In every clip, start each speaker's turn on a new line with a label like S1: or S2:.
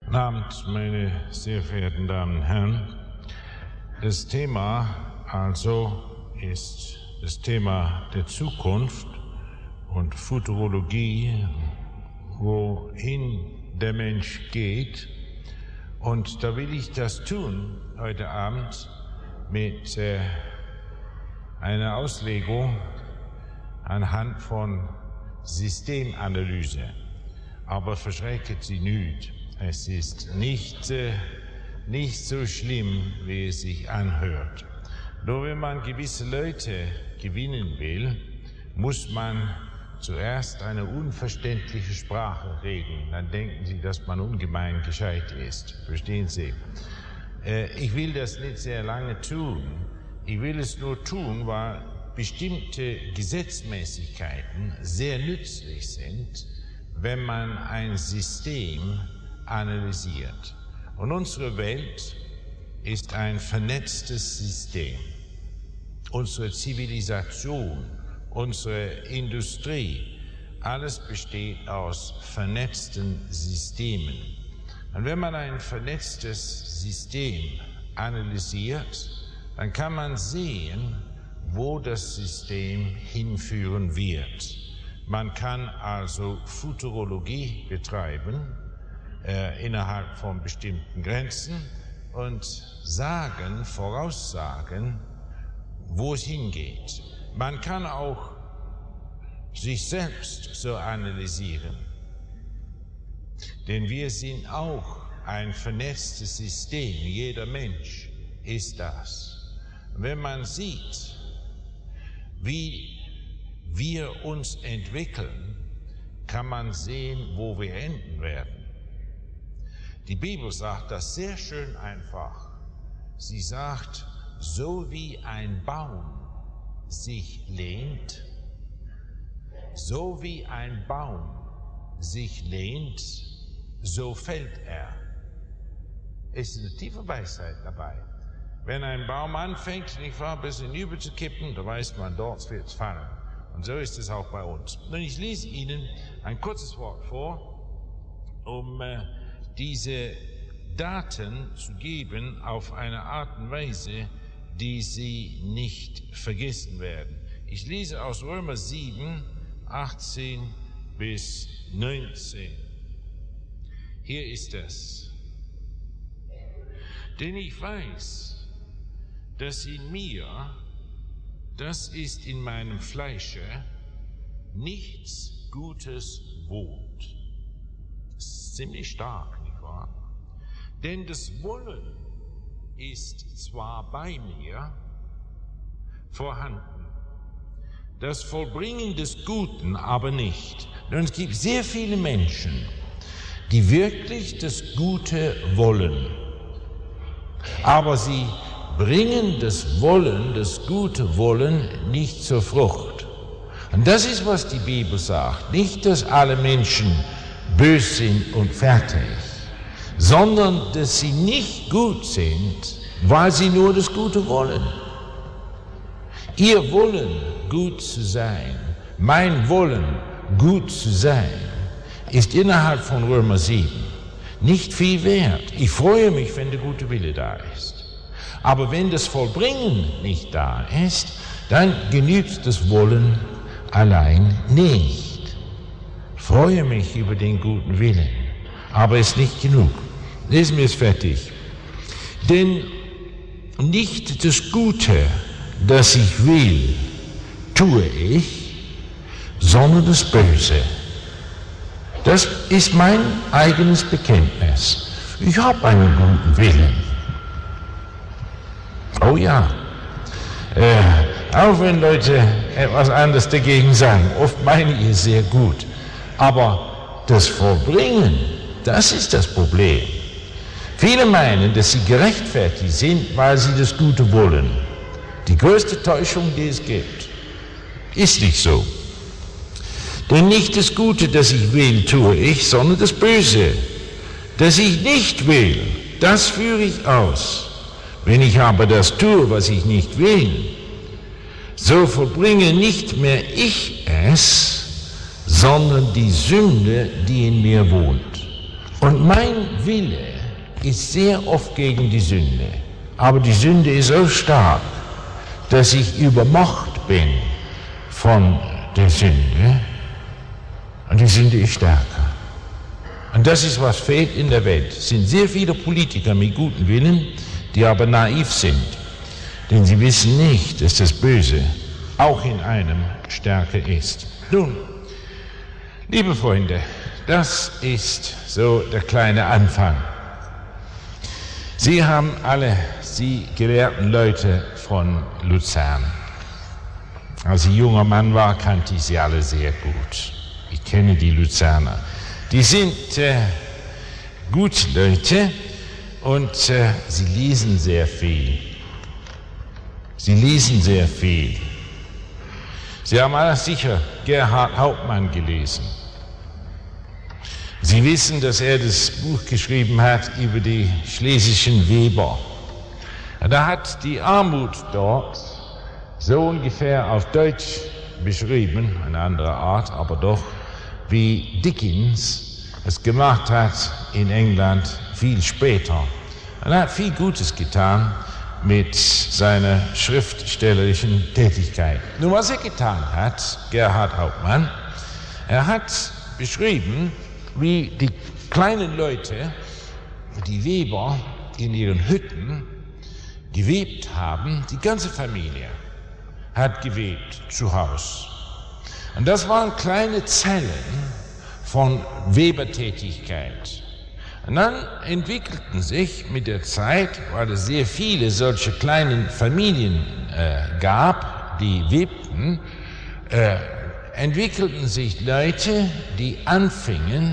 S1: Guten Abend, meine sehr verehrten Damen und Herren. Das Thema also ist das Thema der Zukunft und Futurologie, wohin der Mensch geht. Und da will ich das tun heute Abend mit einer Auslegung anhand von Systemanalyse. Aber verschrecket Sie nicht. Es ist nicht so schlimm, wie es sich anhört. Nur wenn man gewisse Leute gewinnen will, muss man zuerst eine unverständliche Sprache reden. Dann denken Sie, dass man ungemein gescheit ist. Verstehen Sie? Ich will das nicht sehr lange tun. Ich will es nur tun, weil bestimmte Gesetzmäßigkeiten sehr nützlich sind, wenn man ein System analysiert. Und unsere Welt ist ein vernetztes System. Unsere Zivilisation, unsere Industrie, alles besteht aus vernetzten Systemen. Und wenn man ein vernetztes System analysiert, dann kann man sehen, wo das System hinführen wird. Man kann also Futurologie betreiben, innerhalb von bestimmten Grenzen und voraussagen, wo es hingeht. Man kann auch sich selbst so analysieren, denn wir sind auch ein vernetztes System, jeder Mensch ist das. Wenn man sieht, wie wir uns entwickeln, kann man sehen, wo wir enden werden. Die Bibel sagt das sehr schön einfach. Sie sagt, so wie ein Baum sich lehnt, so fällt er. Ist eine tiefe Weisheit dabei. Wenn ein Baum anfängt, nicht wahr, ein bisschen überzukippen, da weiß man, dort wird es fallen. Und so ist es auch bei uns. Und ich lese Ihnen ein kurzes Wort vor, um diese Daten zu geben auf eine Art und Weise, die Sie nicht vergessen werden. Ich lese aus Römer 7, 18 bis 19. Hier ist es. Denn ich weiß, dass in mir, das ist in meinem Fleische, nichts Gutes wohnt. Das ist ziemlich stark. Denn das Wollen ist zwar bei mir vorhanden, das Vollbringen des Guten aber nicht. Und es gibt sehr viele Menschen, die wirklich das Gute wollen, aber sie bringen das Wollen, das gute Wollen nicht zur Frucht. Und das ist, was die Bibel sagt. Nicht, dass alle Menschen bös sind und fertig, sondern dass sie nicht gut sind, weil sie nur das Gute wollen. Ihr Wollen, gut zu sein, mein Wollen, gut zu sein, ist innerhalb von Römer 7 nicht viel wert. Ich freue mich, wenn der gute Wille da ist. Aber wenn das Vollbringen nicht da ist, dann genügt das Wollen allein nicht. Ich freue mich über den guten Willen, aber es ist nicht genug. Lesen wir es fertig. Denn nicht das Gute, das ich will, tue ich, sondern das Böse. Das ist mein eigenes Bekenntnis. Ich habe einen guten Willen. Oh ja. Auch wenn Leute etwas anderes dagegen sagen, oft meine ich es sehr gut. Aber das Vollbringen, das ist das Problem. Viele meinen, dass sie gerechtfertigt sind, weil sie das Gute wollen. Die größte Täuschung, die es gibt, ist nicht so. Denn nicht das Gute, das ich will, tue ich, sondern das Böse, das ich nicht will, das führe ich aus. Wenn ich aber das tue, was ich nicht will, so vollbringe nicht mehr ich es, sondern die Sünde, die in mir wohnt. Und mein Wille ist sehr oft gegen die Sünde. Aber die Sünde ist so stark, dass ich übermacht bin von der Sünde. Und die Sünde ist stärker. Und das ist, was fehlt in der Welt. Es sind sehr viele Politiker mit gutem Willen, die aber naiv sind. Denn sie wissen nicht, dass das Böse auch in einem stärker ist. Nun, liebe Freunde, das ist so der kleine Anfang. Sie haben alle, Sie gelehrten Leute von Luzern. Als ich junger Mann war, kannte ich sie alle sehr gut. Ich kenne die Luzerner. Die sind gute Leute und sie lesen sehr viel. Sie lesen sehr viel. Sie haben alle sicher Gerhard Hauptmann gelesen. Sie wissen, dass er das Buch geschrieben hat über die schlesischen Weber. Da hat die Armut dort so ungefähr auf Deutsch beschrieben, eine andere Art, aber doch, wie Dickens es gemacht hat in England viel später. Er hat viel Gutes getan mit seiner schriftstellerischen Tätigkeit. Nun, was er getan hat, Gerhard Hauptmann, er hat beschrieben, wie die kleinen Leute, die Weber in ihren Hütten gewebt haben, die ganze Familie hat gewebt zu Hause. Und das waren kleine Zellen von Webertätigkeit. Und dann entwickelten sich mit der Zeit, weil es sehr viele solche kleinen Familien gab, die webten, entwickelten sich Leute, die anfingen,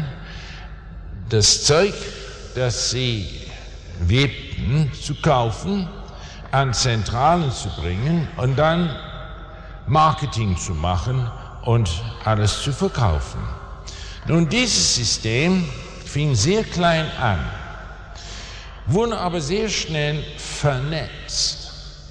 S1: das Zeug, das sie webten, zu kaufen, an Zentralen zu bringen und dann Marketing zu machen und alles zu verkaufen. Nun, dieses System fing sehr klein an, wurde aber sehr schnell vernetzt.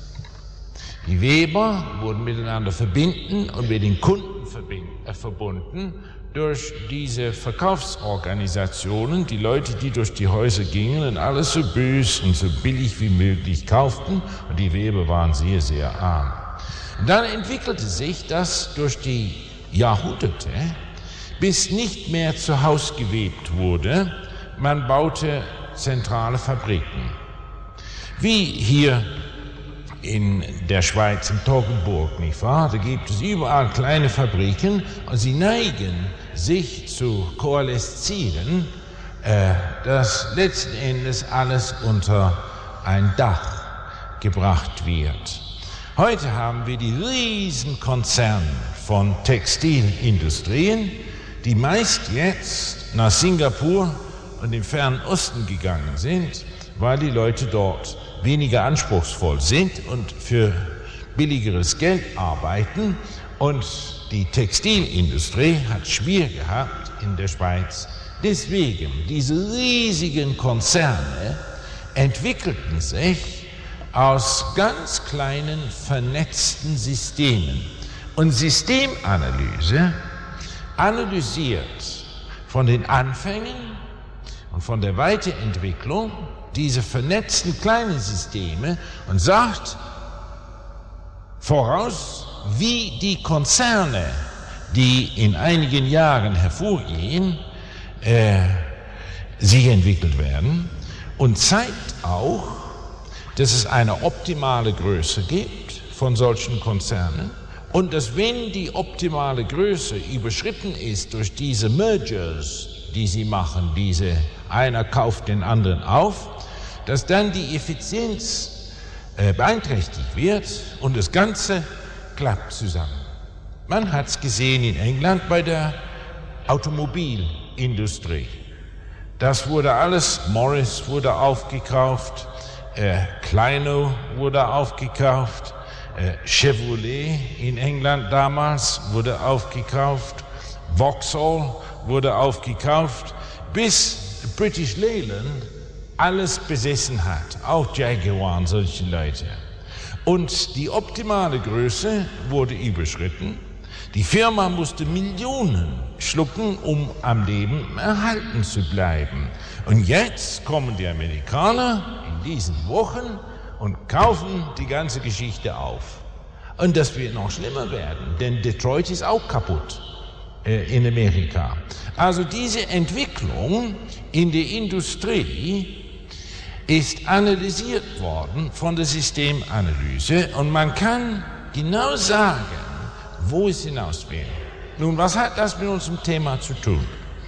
S1: Die Weber wurden miteinander verbinden und mit den Kunden verbunden durch diese Verkaufsorganisationen, die Leute, die durch die Häuser gingen und alles so bös und so billig wie möglich kauften, und die Weber waren sehr, sehr arm. Und dann entwickelte sich das durch die Jahrhunderte, bis nicht mehr zu Hause gewebt wurde. Man baute zentrale Fabriken. Wie hier in der Schweiz, in Toggenburg, nicht wahr? Da gibt es überall kleine Fabriken und sie neigen sich zu koaleszieren, dass letzten Endes alles unter ein Dach gebracht wird. Heute haben wir die riesen Konzerne von Textilindustrien, die meist jetzt nach Singapur und dem Fernen Osten gegangen sind, weil die Leute dort weniger anspruchsvoll sind und für billigeres Geld arbeiten. Und die Textilindustrie hat schwer gehabt in der Schweiz. Deswegen, diese riesigen Konzerne entwickelten sich aus ganz kleinen vernetzten Systemen. Und Systemanalyse analysiert von den Anfängen und von der Weiterentwicklung diese vernetzten kleinen Systeme und sagt voraus, wie die Konzerne, die in einigen Jahren hervorgehen, sich entwickelt werden und zeigt auch, dass es eine optimale Größe gibt von solchen Konzernen und dass, wenn die optimale Größe überschritten ist durch diese Mergers, die sie machen, einer kauft den anderen auf, dass dann die Effizienz beeinträchtigt wird und das Ganze klappt zusammen. Man hat es gesehen in England bei der Automobilindustrie. Das wurde alles, Morris wurde aufgekauft, Kleino wurde aufgekauft, Chevrolet in England damals wurde aufgekauft, Vauxhall wurde aufgekauft, bis British Leyland alles besessen hat, auch Jaguar und solche Leute. Und die optimale Größe wurde überschritten Die Firma musste Millionen schlucken, um am Leben erhalten zu bleiben. Und jetzt kommen die Amerikaner in diesen Wochen und kaufen die ganze Geschichte auf. Und das wird noch schlimmer werden, denn Detroit ist auch kaputt in Amerika. Also diese Entwicklung in der Industrie ist analysiert worden von der Systemanalyse und man kann genau sagen, wo es hinaus will. Nun, was hat das mit unserem Thema zu tun?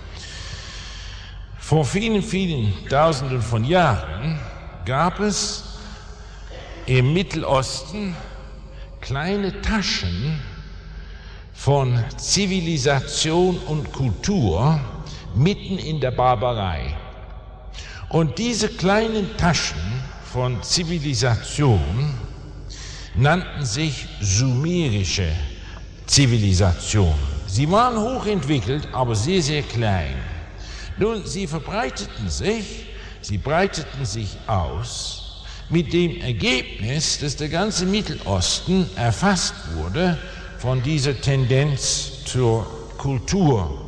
S1: Vor vielen, vielen Tausenden von Jahren gab es im Mittelosten kleine Taschen von Zivilisation und Kultur mitten in der Barbarei. Und diese kleinen Taschen von Zivilisation nannten sich sumerische Zivilisation. Sie waren hochentwickelt, aber sehr, sehr klein. Nun, sie breiteten sich aus mit dem Ergebnis, dass der ganze Mittelosten erfasst wurde von dieser Tendenz zur Kultur.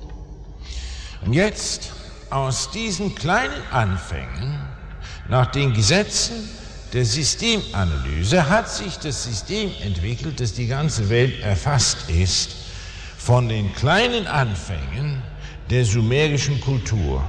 S1: Und jetzt, aus diesen kleinen Anfängen, nach den Gesetzen der Systemanalyse, hat sich das System entwickelt, das die ganze Welt erfasst ist, von den kleinen Anfängen der sumerischen Kultur.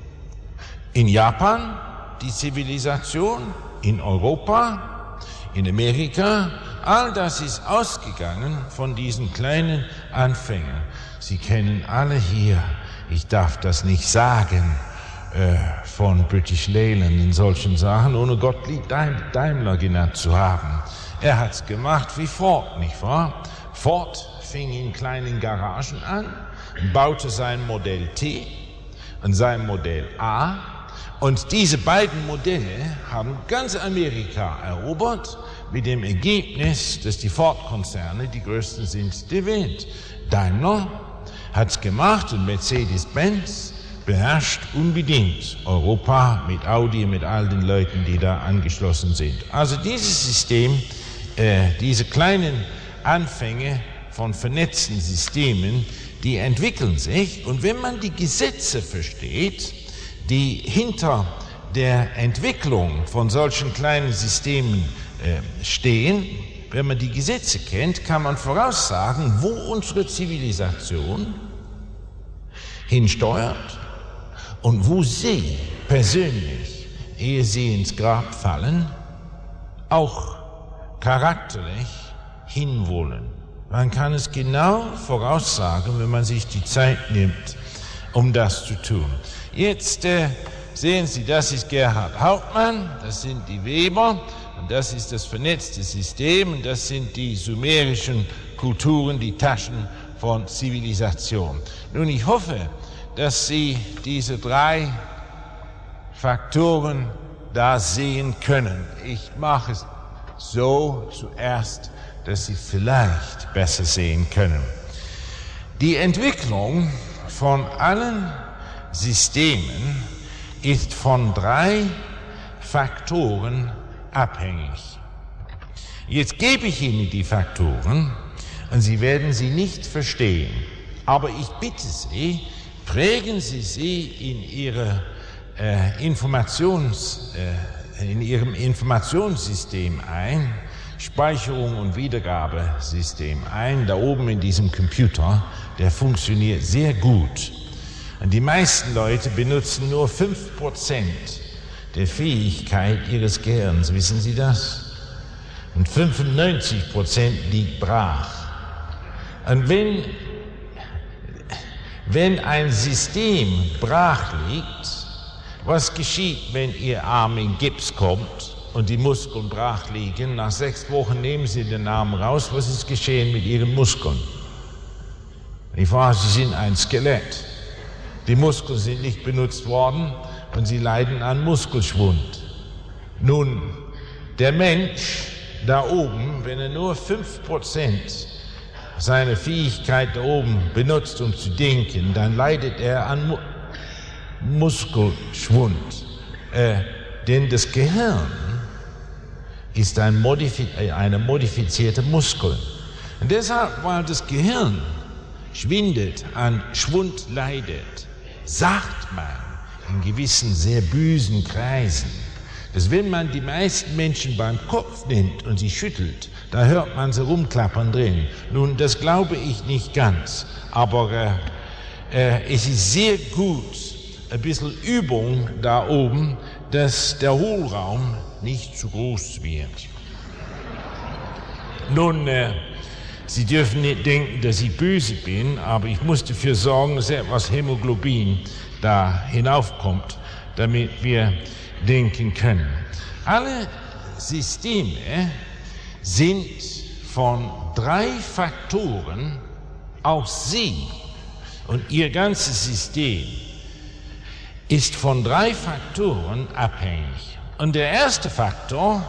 S1: In Japan die Zivilisation, in Europa, in Amerika, all das ist ausgegangen von diesen kleinen Anfängen. Sie kennen alle hier, ich darf das nicht sagen, von British Leyland in solchen Sachen, ohne Gottlieb Daimler genannt zu haben. Er hat's gemacht wie Ford, nicht wahr? Ford fing in kleinen Garagen an, baute sein Modell T und sein Modell A, und diese beiden Modelle haben ganz Amerika erobert, mit dem Ergebnis, dass die Ford-Konzerne die größten sind der Welt. Daimler hat's gemacht und Mercedes-Benz beherrscht unbedingt Europa mit Audi, mit all den Leuten, die da angeschlossen sind. Also dieses System, diese kleinen Anfänge von vernetzten Systemen, die entwickeln sich, und wenn man die Gesetze versteht, die hinter der Entwicklung von solchen kleinen Systemen stehen, wenn man die Gesetze kennt, kann man voraussagen, wo unsere Zivilisation hinsteuert und wo Sie persönlich, ehe Sie ins Grab fallen, auch charakterlich hinwollen. Man kann es genau voraussagen, wenn man sich die Zeit nimmt, um das zu tun. Jetzt sehen Sie, das ist Gerhard Hauptmann, das sind die Weber, und das ist das vernetzte System, und das sind die sumerischen Kulturen, die Taschen von Zivilisation. Nun, ich hoffe, dass Sie diese drei Faktoren da sehen können. Ich mache es so zuerst, dass Sie vielleicht besser sehen können. Die Entwicklung von allen Systemen ist von drei Faktoren abhängig. Jetzt gebe ich Ihnen die Faktoren und Sie werden sie nicht verstehen. Aber ich bitte Sie, prägen Sie sie in Ihrem Informationssystem ein, Speicherung und Wiedergabesystem ein, da oben in diesem Computer, der funktioniert sehr gut. Und die meisten Leute benutzen nur 5% der Fähigkeit ihres Gehirns, wissen Sie das? Und 95% liegt brach. Und wenn ein System brach liegt, was geschieht, wenn Ihr Arm in Gips kommt und die Muskeln brach liegen? Nach 6 Wochen nehmen Sie den Arm raus. Was ist geschehen mit Ihren Muskeln? Sie sind ein Skelett. Die Muskeln sind nicht benutzt worden und Sie leiden an Muskelschwund. Nun, der Mensch da oben, wenn er nur 5% seiner Fähigkeit da oben benutzt, um zu denken, dann leidet er an Muskelschwund. Denn das Gehirn ist eine modifizierte Muskel. Und deshalb, weil das Gehirn schwindet, an Schwund leidet, sagt man in gewissen sehr bösen Kreisen, dass wenn man die meisten Menschen beim Kopf nimmt und sie schüttelt, da hört man sie rumklappern drin. Nun, das glaube ich nicht ganz, aber es ist sehr gut, ein bisschen Übung da oben, dass der Hohlraum nicht zu groß wird. Nun, Sie dürfen nicht denken, dass ich böse bin, aber ich muss dafür sorgen, dass etwas Hämoglobin da hinaufkommt, damit wir denken können. Alle Systeme sind von 3 Faktoren, auch Sie und Ihr ganzes System ist von 3 Faktoren abhängig. Und der erste Faktor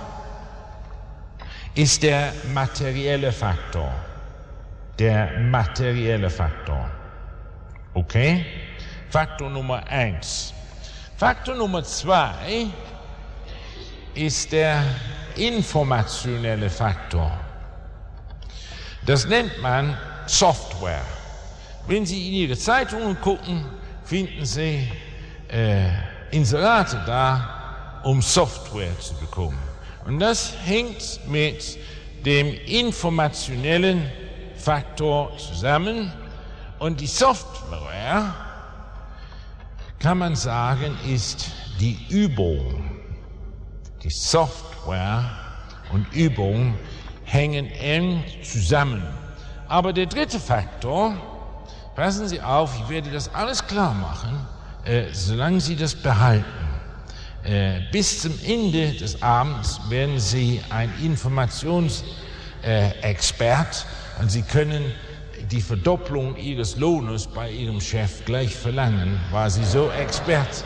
S1: ist der materielle Faktor. Der materielle Faktor. Okay? Faktor Nummer 1. Faktor Nummer 2 ist der informationelle Faktor. Das nennt man Software. Wenn Sie in Ihre Zeitungen gucken, finden Sie Inserate da, um Software zu bekommen. Und das hängt mit dem informationellen Faktor zusammen. Und die Software, kann man sagen, ist die Übung. Die Software und Übung hängen eng zusammen. Aber der dritte Faktor, passen Sie auf, ich werde das alles klar machen, solange Sie das behalten. Bis zum Ende des Abends werden Sie ein Informationsexpert und Sie können die Verdopplung Ihres Lohnes bei Ihrem Chef gleich verlangen, weil Sie so Expert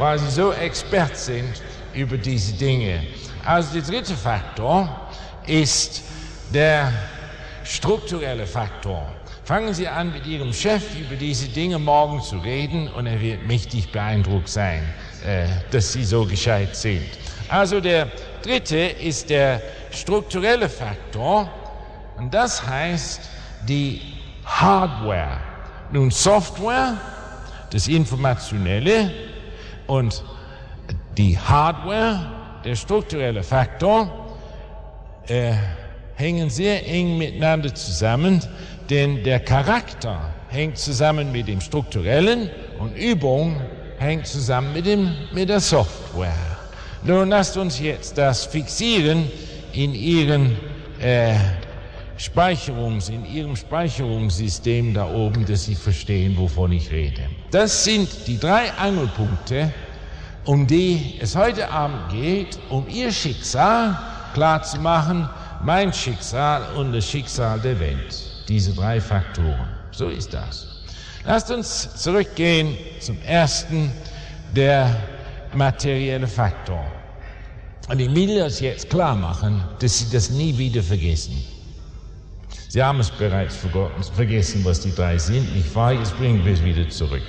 S1: sind über diese Dinge. Also der dritte Faktor ist der strukturelle Faktor. Fangen Sie an, mit Ihrem Chef über diese Dinge morgen zu reden und er wird mächtig beeindruckt sein, dass Sie so gescheit sind. Also der dritte ist der strukturelle Faktor und das heißt die Hardware. Nun Software, das Informationelle und die Hardware, der strukturelle Faktor, hängen sehr eng miteinander zusammen, denn der Charakter hängt zusammen mit dem Strukturellen und Übung hängt zusammen mit der Software. Nun lasst uns jetzt das fixieren in Ihrem Speicherungssystem da oben, dass Sie verstehen, wovon ich rede. Das sind die 3 Angelpunkte, um die es heute Abend geht, um Ihr Schicksal klarzumachen, mein Schicksal und das Schicksal der Welt. Diese 3 Faktoren. So ist das. Lasst uns zurückgehen zum ersten, der materielle Faktor. Und ich will das jetzt klar machen, dass Sie das nie wieder vergessen. Sie haben es bereits vergessen, was die 3 sind. Ich fahre, jetzt bringen wir es wieder zurück.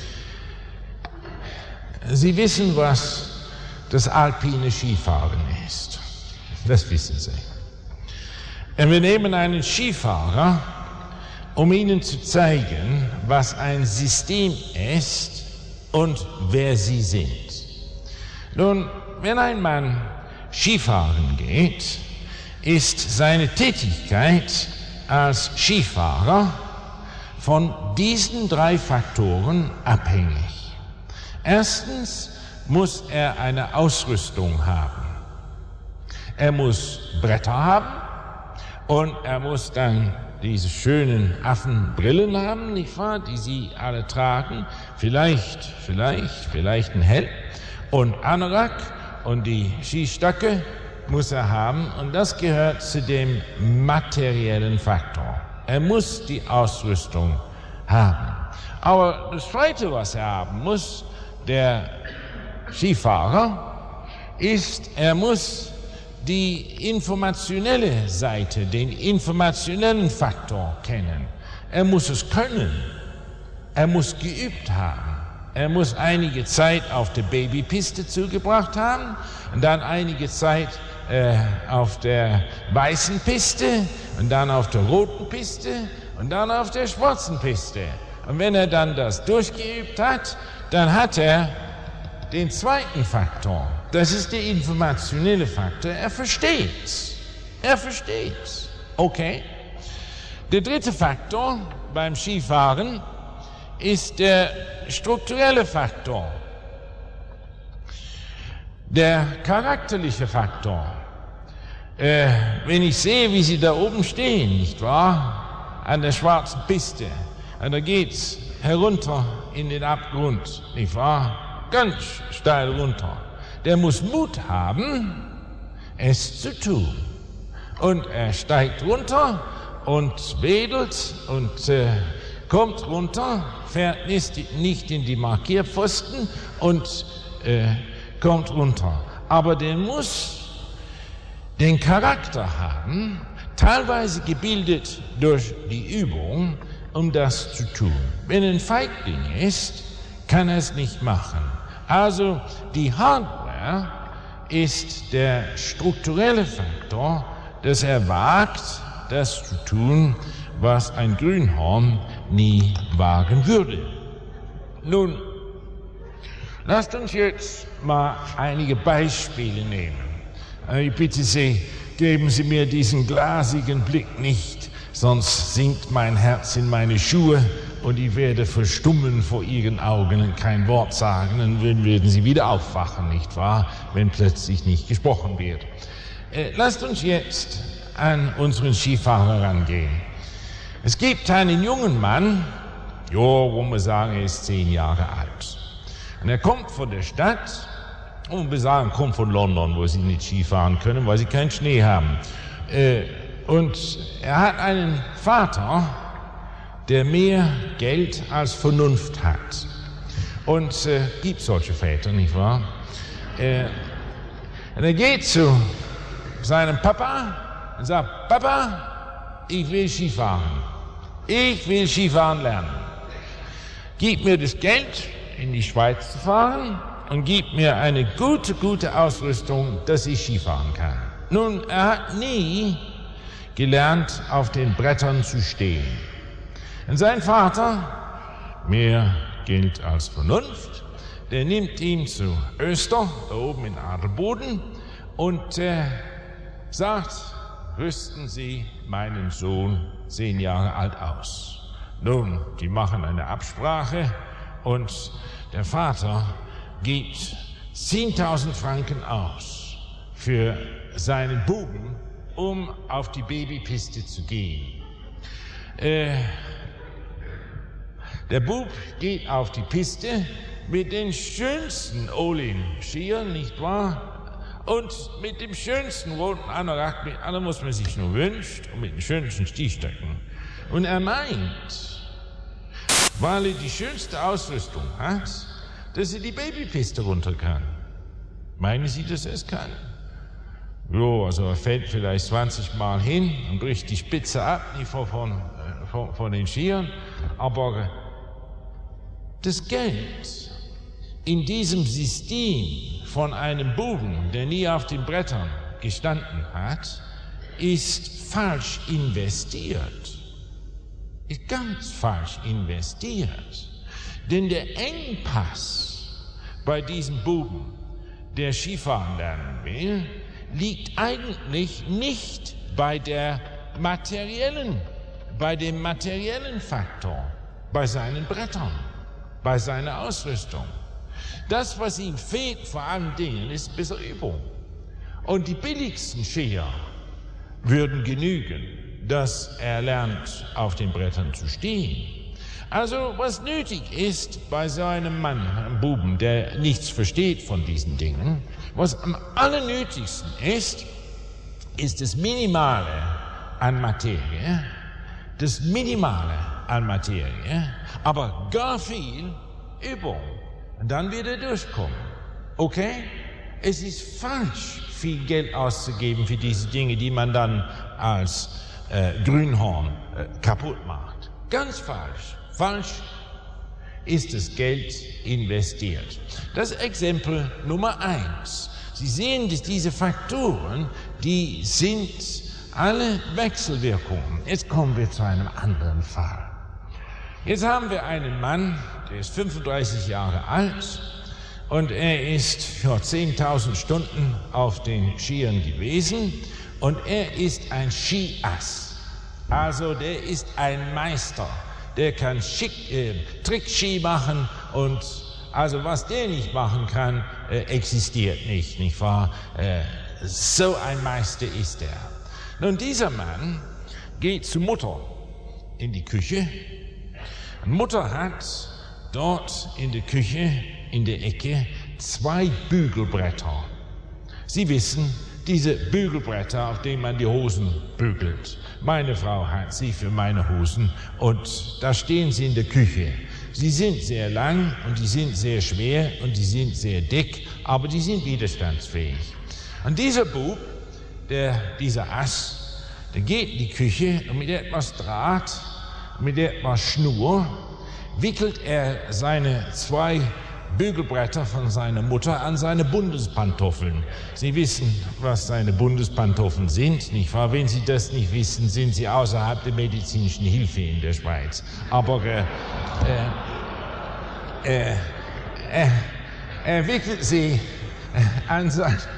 S1: Sie wissen, was das alpine Skifahren ist. Das wissen Sie. Und wir nehmen einen Skifahrer, um Ihnen zu zeigen, was ein System ist und wer Sie sind. Nun, wenn ein Mann Skifahren geht, ist seine Tätigkeit als Skifahrer von diesen 3 Faktoren abhängig. Erstens muss er eine Ausrüstung haben. Er muss Bretter haben und er muss dann diese schönen Affenbrillen haben, nicht wahr, die Sie alle tragen. Vielleicht ein Helm und Anorak und die Skistöcke muss er haben und das gehört zu dem materiellen Faktor. Er muss die Ausrüstung haben. Aber das Zweite, was er haben muss, der Skifahrer, ist, er muss die informationelle Seite, den informationellen Faktor kennen. Er muss es können. Er muss geübt haben. Er muss einige Zeit auf der Babypiste zugebracht haben und dann einige Zeit auf der weißen Piste und dann auf der roten Piste und dann auf der schwarzen Piste. Und wenn er dann das durchgeübt hat, dann hat er den zweiten Faktor. Das ist der informationelle Faktor. Er versteht's. Er versteht's. Okay. Der dritte Faktor beim Skifahren ist der strukturelle Faktor. Der charakterliche Faktor. Wenn ich sehe, wie Sie da oben stehen, nicht wahr? An der schwarzen Piste. Und da geht's herunter in den Abgrund, nicht wahr? Ganz steil runter. Der muss Mut haben, es zu tun. Und er steigt runter und wedelt und kommt runter, fährt nicht in die Markierpfosten und kommt runter. Aber der muss den Charakter haben, teilweise gebildet durch die Übung, um das zu tun. Wenn ein Feigling ist, kann er es nicht machen. Also die Hardware ist der strukturelle Faktor, dass er wagt, das zu tun, was ein Grünhorn nie wagen würde. Nun, lasst uns jetzt mal einige Beispiele nehmen. Ich bitte Sie, geben Sie mir diesen glasigen Blick nicht, sonst sinkt mein Herz in meine Schuhe und ich werde verstummen vor Ihren Augen und kein Wort sagen, dann würden Sie wieder aufwachen, nicht wahr, wenn plötzlich nicht gesprochen wird. Lasst uns jetzt an unseren Skifahrer rangehen. Es gibt einen jungen Mann, wo wir sagen, er ist 10 Jahre alt. Und er kommt von der Stadt, und wir sagen, kommt von London, wo sie nicht Skifahren können, weil sie keinen Schnee haben. Und er hat einen Vater, der mehr Geld als Vernunft hat. Und gibt solche Väter, nicht wahr? Und er geht zu seinem Papa und sagt, Papa, ich will Skifahren. Ich will Skifahren lernen. Gib mir das Geld, in die Schweiz zu fahren, und gib mir eine gute Ausrüstung, dass ich Skifahren kann. Nun, er hat nie gelernt, auf den Brettern zu stehen. Und sein Vater, mehr Geld als Vernunft, der nimmt ihn zu Öster, da oben in Adelboden, und sagt, rüsten Sie meinen Sohn 10 Jahre alt aus. Nun, die machen eine Absprache und der Vater gibt 10.000 Franken aus für seinen Buben, um auf die Babypiste zu gehen. Der Bub geht auf die Piste mit den schönsten Olin-Skiern, nicht wahr? Und mit dem schönsten roten Anorak, mit allem, was man sich nur wünscht, und mit den schönsten Stiefstöcken. Und er meint, weil er die schönste Ausrüstung hat, dass er die Babypiste runter kann. Meinen Sie, dass er es kann? Jo, also er fällt vielleicht 20 Mal hin und bricht die Spitze ab, nicht von den Skiern, aber das Geld in diesem System von einem Buben, der nie auf den Brettern gestanden hat, ist falsch investiert. Ist ganz falsch investiert. Denn der Engpass bei diesem Buben, der Skifahren lernen will, liegt eigentlich nicht bei dem materiellen Faktor, bei seinen Brettern, bei seiner Ausrüstung. Das, was ihm fehlt vor allen Dingen, ist ein bisschen Übung. Und die billigsten Skier würden genügen, dass er lernt, auf den Brettern zu stehen. Also, was nötig ist bei so einem Mann, einem Buben, der nichts versteht von diesen Dingen, was am allernötigsten ist das Minimale an Materie, aber gar viel Übung. Und dann wird er durchkommen. Okay? Es ist falsch, viel Geld auszugeben für diese Dinge, die man dann als Grünhorn kaputt macht. Ganz falsch. Falsch ist das Geld investiert. Das Exempel Nummer 1. Sie sehen, dass diese Faktoren, die sind alle Wechselwirkungen. Jetzt kommen wir zu einem anderen Fall. Jetzt haben wir einen Mann, der ist 35 Jahre alt und er ist für 10.000 Stunden auf den Skiern gewesen und er ist ein Skiass. Also der ist ein Meister, der kann Trickski machen und also was der nicht machen kann, existiert nicht wahr? So ein Meister ist er. Nun, dieser Mann geht zu Mutter in die Küche. Und Mutter hat dort in der Küche, in der Ecke, 2 Bügelbretter. Sie wissen, diese Bügelbretter, auf denen man die Hosen bügelt. Meine Frau hat sie für meine Hosen und da stehen sie in der Küche. Sie sind sehr lang und die sind sehr schwer und die sind sehr dick, aber die sind widerstandsfähig. Und dieser Bub, dieser Ass, der geht in die Küche und mit etwas Draht, mit etwas Schnur, wickelt er seine 2 Bügelbretter von seiner Mutter an seine Bundespantoffeln. Sie wissen, was seine Bundespantoffeln sind, nicht wahr? Wenn Sie das nicht wissen, sind Sie außerhalb der medizinischen Hilfe in der Schweiz. Aber er wickelt sie an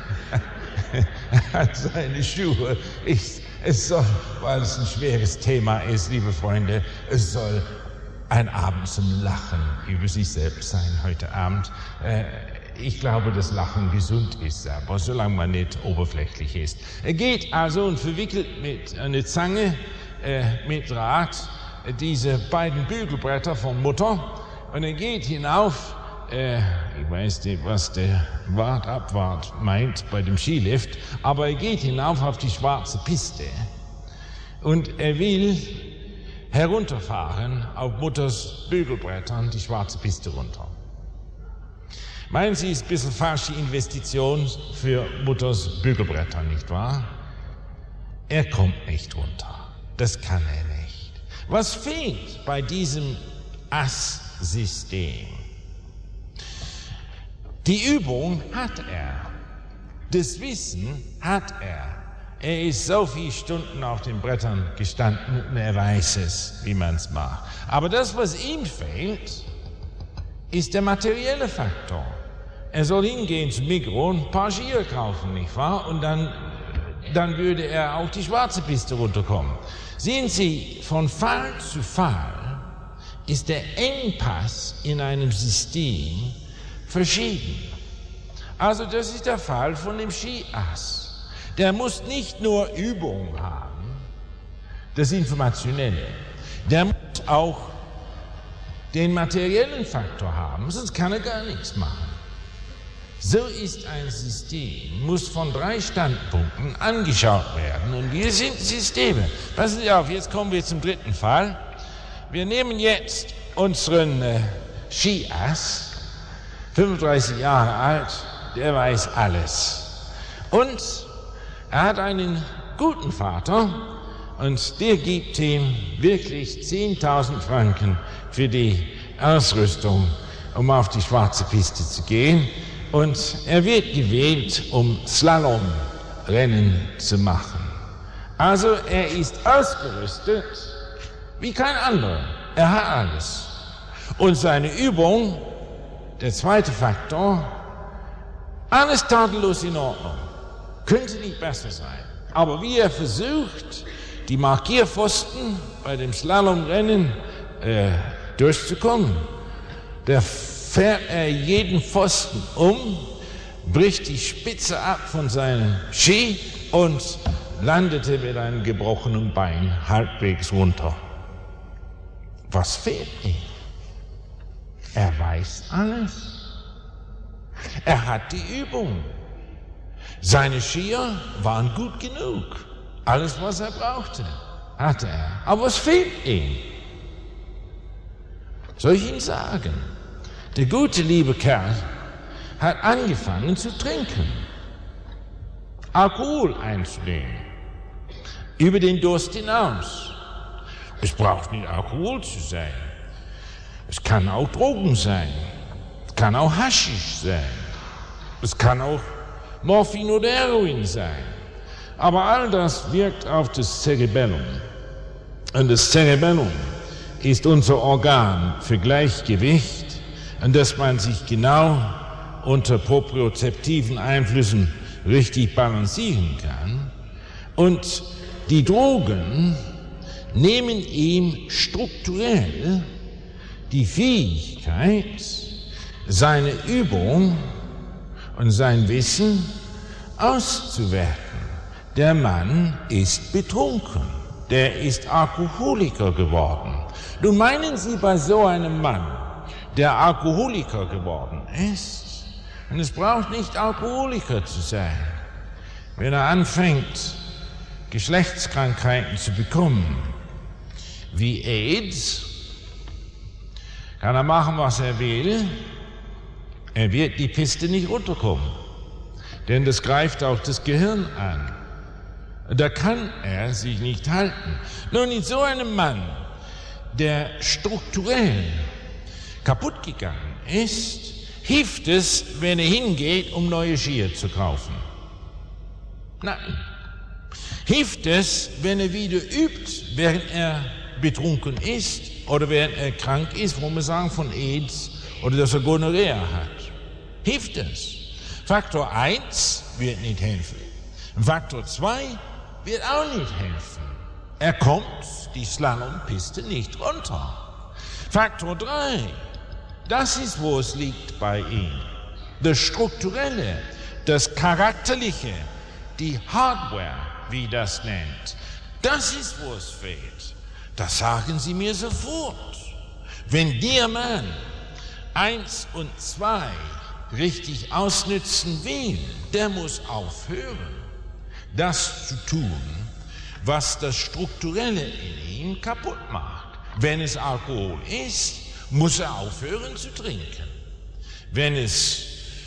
S1: seine Schuhe. Es soll, weil es ein schweres Thema ist, liebe Freunde, es soll ein Abend zum Lachen über sich selbst sein heute Abend. Ich glaube, dass Lachen gesund ist, aber solange man nicht oberflächlich ist. Er geht also und verwickelt mit einer Zange, mit Draht, diese beiden Bügelbretter von Mutter und er geht hinauf. Ich weiß nicht, was der Abwart meint bei dem Skilift, aber er geht hinauf auf die schwarze Piste und er will herunterfahren auf Mutters Bügelbrettern die schwarze Piste runter. Meinen Sie, es ist ein bisschen falsche Investition für Mutters Bügelbretter, nicht wahr? Er kommt nicht runter. Das kann er nicht. Was fehlt bei diesem Ass-System? Die Übung hat er. Das Wissen hat er. Er ist so viele Stunden auf den Brettern gestanden und er weiß es, wie man es macht. Aber das, was ihm fehlt, ist der materielle Faktor. Er soll hingehen zum Migros und ein paar Skier kaufen, nicht wahr? Und dann würde er auf die schwarze Piste runterkommen. Sehen Sie, von Fall zu Fall ist der Engpass in einem System verschieden. Also das ist der Fall von dem Skiass. Der muss nicht nur Übung haben, das Informationelle. Der muss auch den materiellen Faktor haben, sonst kann er gar nichts machen. So ist ein System, muss von 3 Standpunkten angeschaut werden. Und wir sind Systeme. Passen Sie auf, jetzt kommen wir zum 3. Fall. Wir nehmen jetzt unseren Skiass, 35 Jahre alt, der weiß alles. Und er hat einen guten Vater und der gibt ihm wirklich 10.000 Franken für die Ausrüstung, um auf die schwarze Piste zu gehen. Und er wird gewählt, um Slalomrennen zu machen. Also er ist ausgerüstet wie kein anderer. Er hat alles. Und seine Übung, der 2. Faktor, alles tadellos in Ordnung. Könnte nicht besser sein. Aber wie er versucht, die Markierpfosten bei dem Slalomrennen durchzukommen, da fährt er jeden Pfosten um, bricht die Spitze ab von seinem Ski und landete mit einem gebrochenen Bein halbwegs runter. Was fehlt ihm? Er weiß alles. Er hat die Übung. Seine Skier waren gut genug. Alles, was er brauchte, hatte er. Aber es fehlt ihm. Soll ich Ihnen sagen? Der gute, liebe Kerl hat angefangen zu trinken. Alkohol einzunehmen. Über den Durst hinaus. Es braucht nicht Alkohol zu sein. Es kann auch Drogen sein. Es kann auch Haschisch sein. Es kann auch Morphin oder Heroin sein. Aber all das wirkt auf das Cerebellum. Und das Cerebellum ist unser Organ für Gleichgewicht, an das man sich genau unter propriozeptiven Einflüssen richtig balancieren kann. Und die Drogen nehmen ihm strukturell die Fähigkeit, seine Übung und sein Wissen auszuwerten. Der Mann ist betrunken, der ist Alkoholiker geworden. Nun meinen Sie bei so einem Mann, der Alkoholiker geworden ist, und es braucht nicht Alkoholiker zu sein, wenn er anfängt, Geschlechtskrankheiten zu bekommen, wie AIDS, kann er machen, was er will, er wird die Piste nicht runterkommen, denn das greift auch das Gehirn an. Da kann er sich nicht halten. Nun, in so einem Mann, der strukturell kaputt gegangen ist, hilft es, wenn er hingeht, um neue Skier zu kaufen. Nein. Hilft es, wenn er wieder übt, während er betrunken ist oder während er krank ist, wo wir sagen von AIDS oder dass er Gonorrhea hat? Hilft es? Faktor 1 wird nicht helfen. Faktor 2 wird auch nicht helfen. Er kommt die Slalompiste nicht runter. Faktor 3, das ist, wo es liegt bei ihm. Das Strukturelle, das Charakterliche, die Hardware, wie das nennt. Das ist, wo es fehlt. Das sagen Sie mir sofort. Wenn der Mann 1 und 2 richtig ausnützen will, der muss aufhören, das zu tun, was das Strukturelle in ihm kaputt macht. Wenn es Alkohol ist, muss er aufhören zu trinken. Wenn es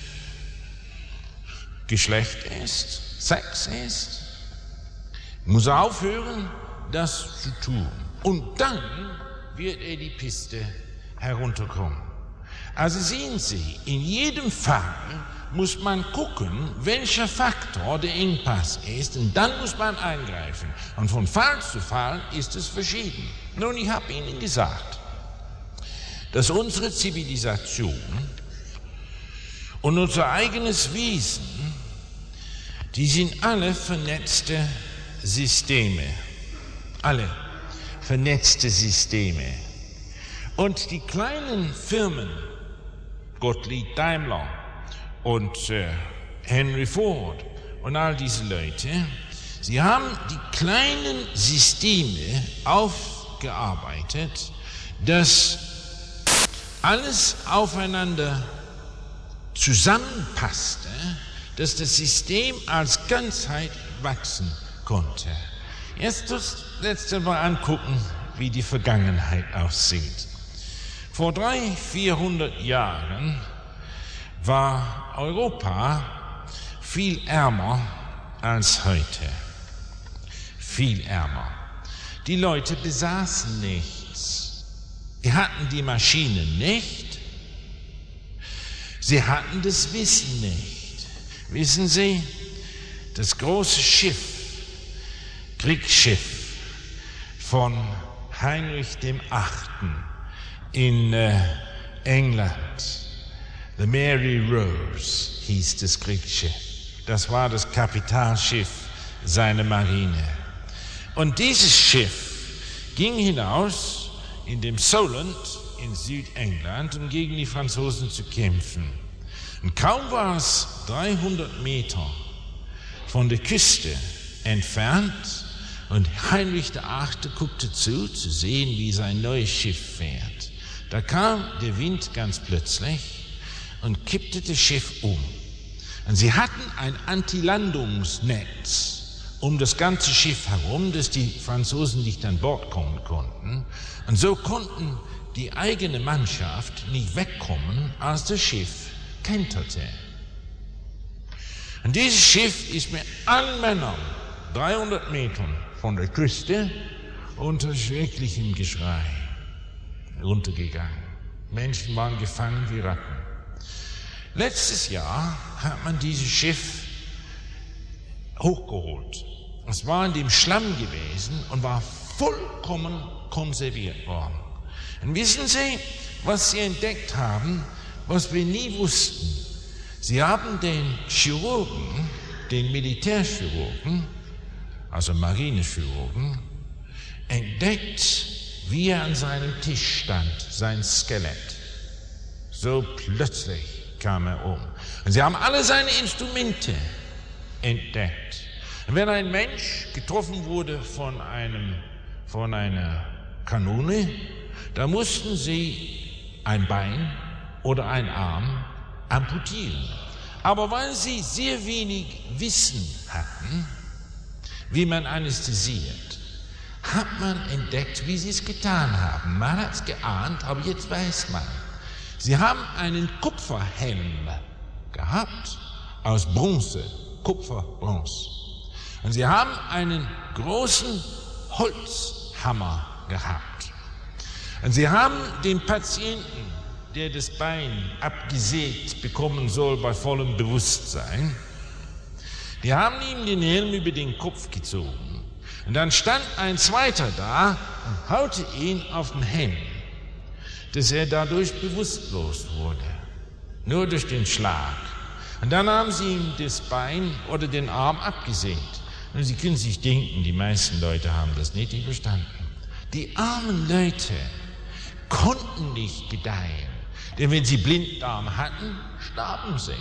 S1: Geschlecht ist, Sex ist, muss er aufhören, das zu tun. Und dann wird er die Piste herunterkommen. Also sehen Sie, in jedem Fall muss man gucken, welcher Faktor der Engpass ist, und dann muss man eingreifen. Und von Fall zu Fall ist es verschieden. Nun, ich habe Ihnen gesagt, dass unsere Zivilisation und unser eigenes Wesen, die sind alle vernetzte Systeme. Alle vernetzte Systeme. Und die kleinen Firmen, Gottlieb Daimler und Henry Ford und all diese Leute, sie haben die kleinen Systeme aufgearbeitet, dass alles aufeinander zusammenpasste, dass das System als Ganzheit wachsen konnte. Jetzt let's mal angucken, wie die Vergangenheit aussieht. Vor 300-400 Jahren war Europa viel ärmer als heute. Viel ärmer. Die Leute besaßen nichts. Sie hatten die Maschinen nicht. Sie hatten das Wissen nicht. Wissen Sie, das große Schiff, Kriegsschiff von Heinrich VIII. In England, the Mary Rose hieß das Kriegsschiff. Das war das Kapitalschiff seiner Marine. Und dieses Schiff ging hinaus in dem Solent in Südengland, um gegen die Franzosen zu kämpfen. Und kaum war es 300 Meter von der Küste entfernt und Heinrich VIII. Guckte zu sehen, wie sein neues Schiff fährt. Da kam der Wind ganz plötzlich und kippte das Schiff um. Und sie hatten ein Antilandungsnetz um das ganze Schiff herum, dass die Franzosen nicht an Bord kommen konnten. Und so konnten die eigene Mannschaft nicht wegkommen, als das Schiff kenterte. Und dieses Schiff ist mit allen Männern 300 Metern von der Küste unter schrecklichem Geschrei runtergegangen. Menschen waren gefangen wie Ratten. Letztes Jahr hat man dieses Schiff hochgeholt. Es war in dem Schlamm gewesen und war vollkommen konserviert worden. Und wissen Sie, was sie entdeckt haben, was wir nie wussten? Sie haben den Chirurgen, den Militärchirurgen, also Marinechirurgen, entdeckt, wie er an seinem Tisch stand, sein Skelett. So plötzlich kam er um. Und sie haben alle seine Instrumente entdeckt. Und wenn ein Mensch getroffen wurde von einer Kanone, da mussten sie ein Bein oder einen Arm amputieren. Aber weil sie sehr wenig Wissen hatten, wie man anästhesiert, hat man entdeckt, wie sie es getan haben. Man hat es geahnt, aber jetzt weiß man. Sie haben einen Kupferhelm gehabt aus Bronze, Kupfer-Bronze. Und sie haben einen großen Holzhammer gehabt. Und sie haben den Patienten, der das Bein abgesägt bekommen soll bei vollem Bewusstsein, die haben ihm den Helm über den Kopf gezogen. Und dann stand ein zweiter da und haute ihn auf den Helm, dass er dadurch bewusstlos wurde, nur durch den Schlag. Und dann haben sie ihm das Bein oder den Arm abgesägt. Und Sie können sich denken, die meisten Leute haben das nicht überstanden. Die armen Leute konnten nicht gedeihen, denn wenn sie Blinddarm hatten, starben sie.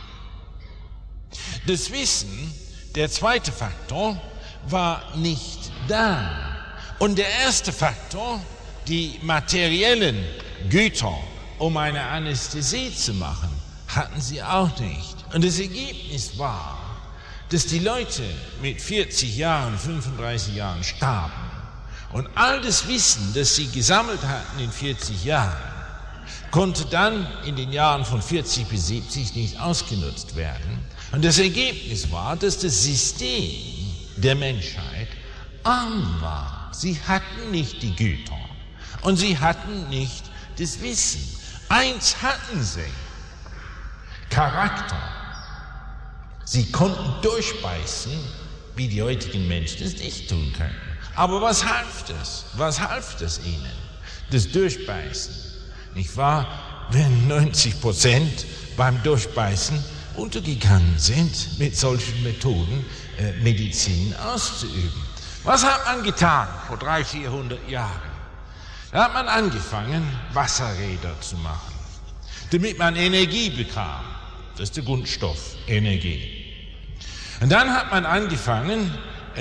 S1: Das Wissen, der zweite Faktor, war nicht da. Und der erste Faktor, die materiellen Güter, um eine Anästhesie zu machen, hatten sie auch nicht. Und das Ergebnis war, dass die Leute mit 40 Jahren, 35 Jahren starben. Und all das Wissen, das sie gesammelt hatten in 40 Jahren, konnte dann in den Jahren von 40 bis 70 nicht ausgenutzt werden. Und das Ergebnis war, dass das System der Menschheit arm war. Sie hatten nicht die Güter und sie hatten nicht das Wissen. Eins hatten sie: Charakter. Sie konnten durchbeißen, wie die heutigen Menschen es nicht tun können. Aber was half das? Was half das ihnen? Das Durchbeißen. Nicht wahr? Wenn 90% beim Durchbeißen untergegangen sind, mit solchen Methoden Medizin auszuüben. Was hat man getan vor 300, 400 Jahren? Da hat man angefangen, Wasserräder zu machen, damit man Energie bekam. Das ist der Grundstoff, Energie. Und dann hat man angefangen,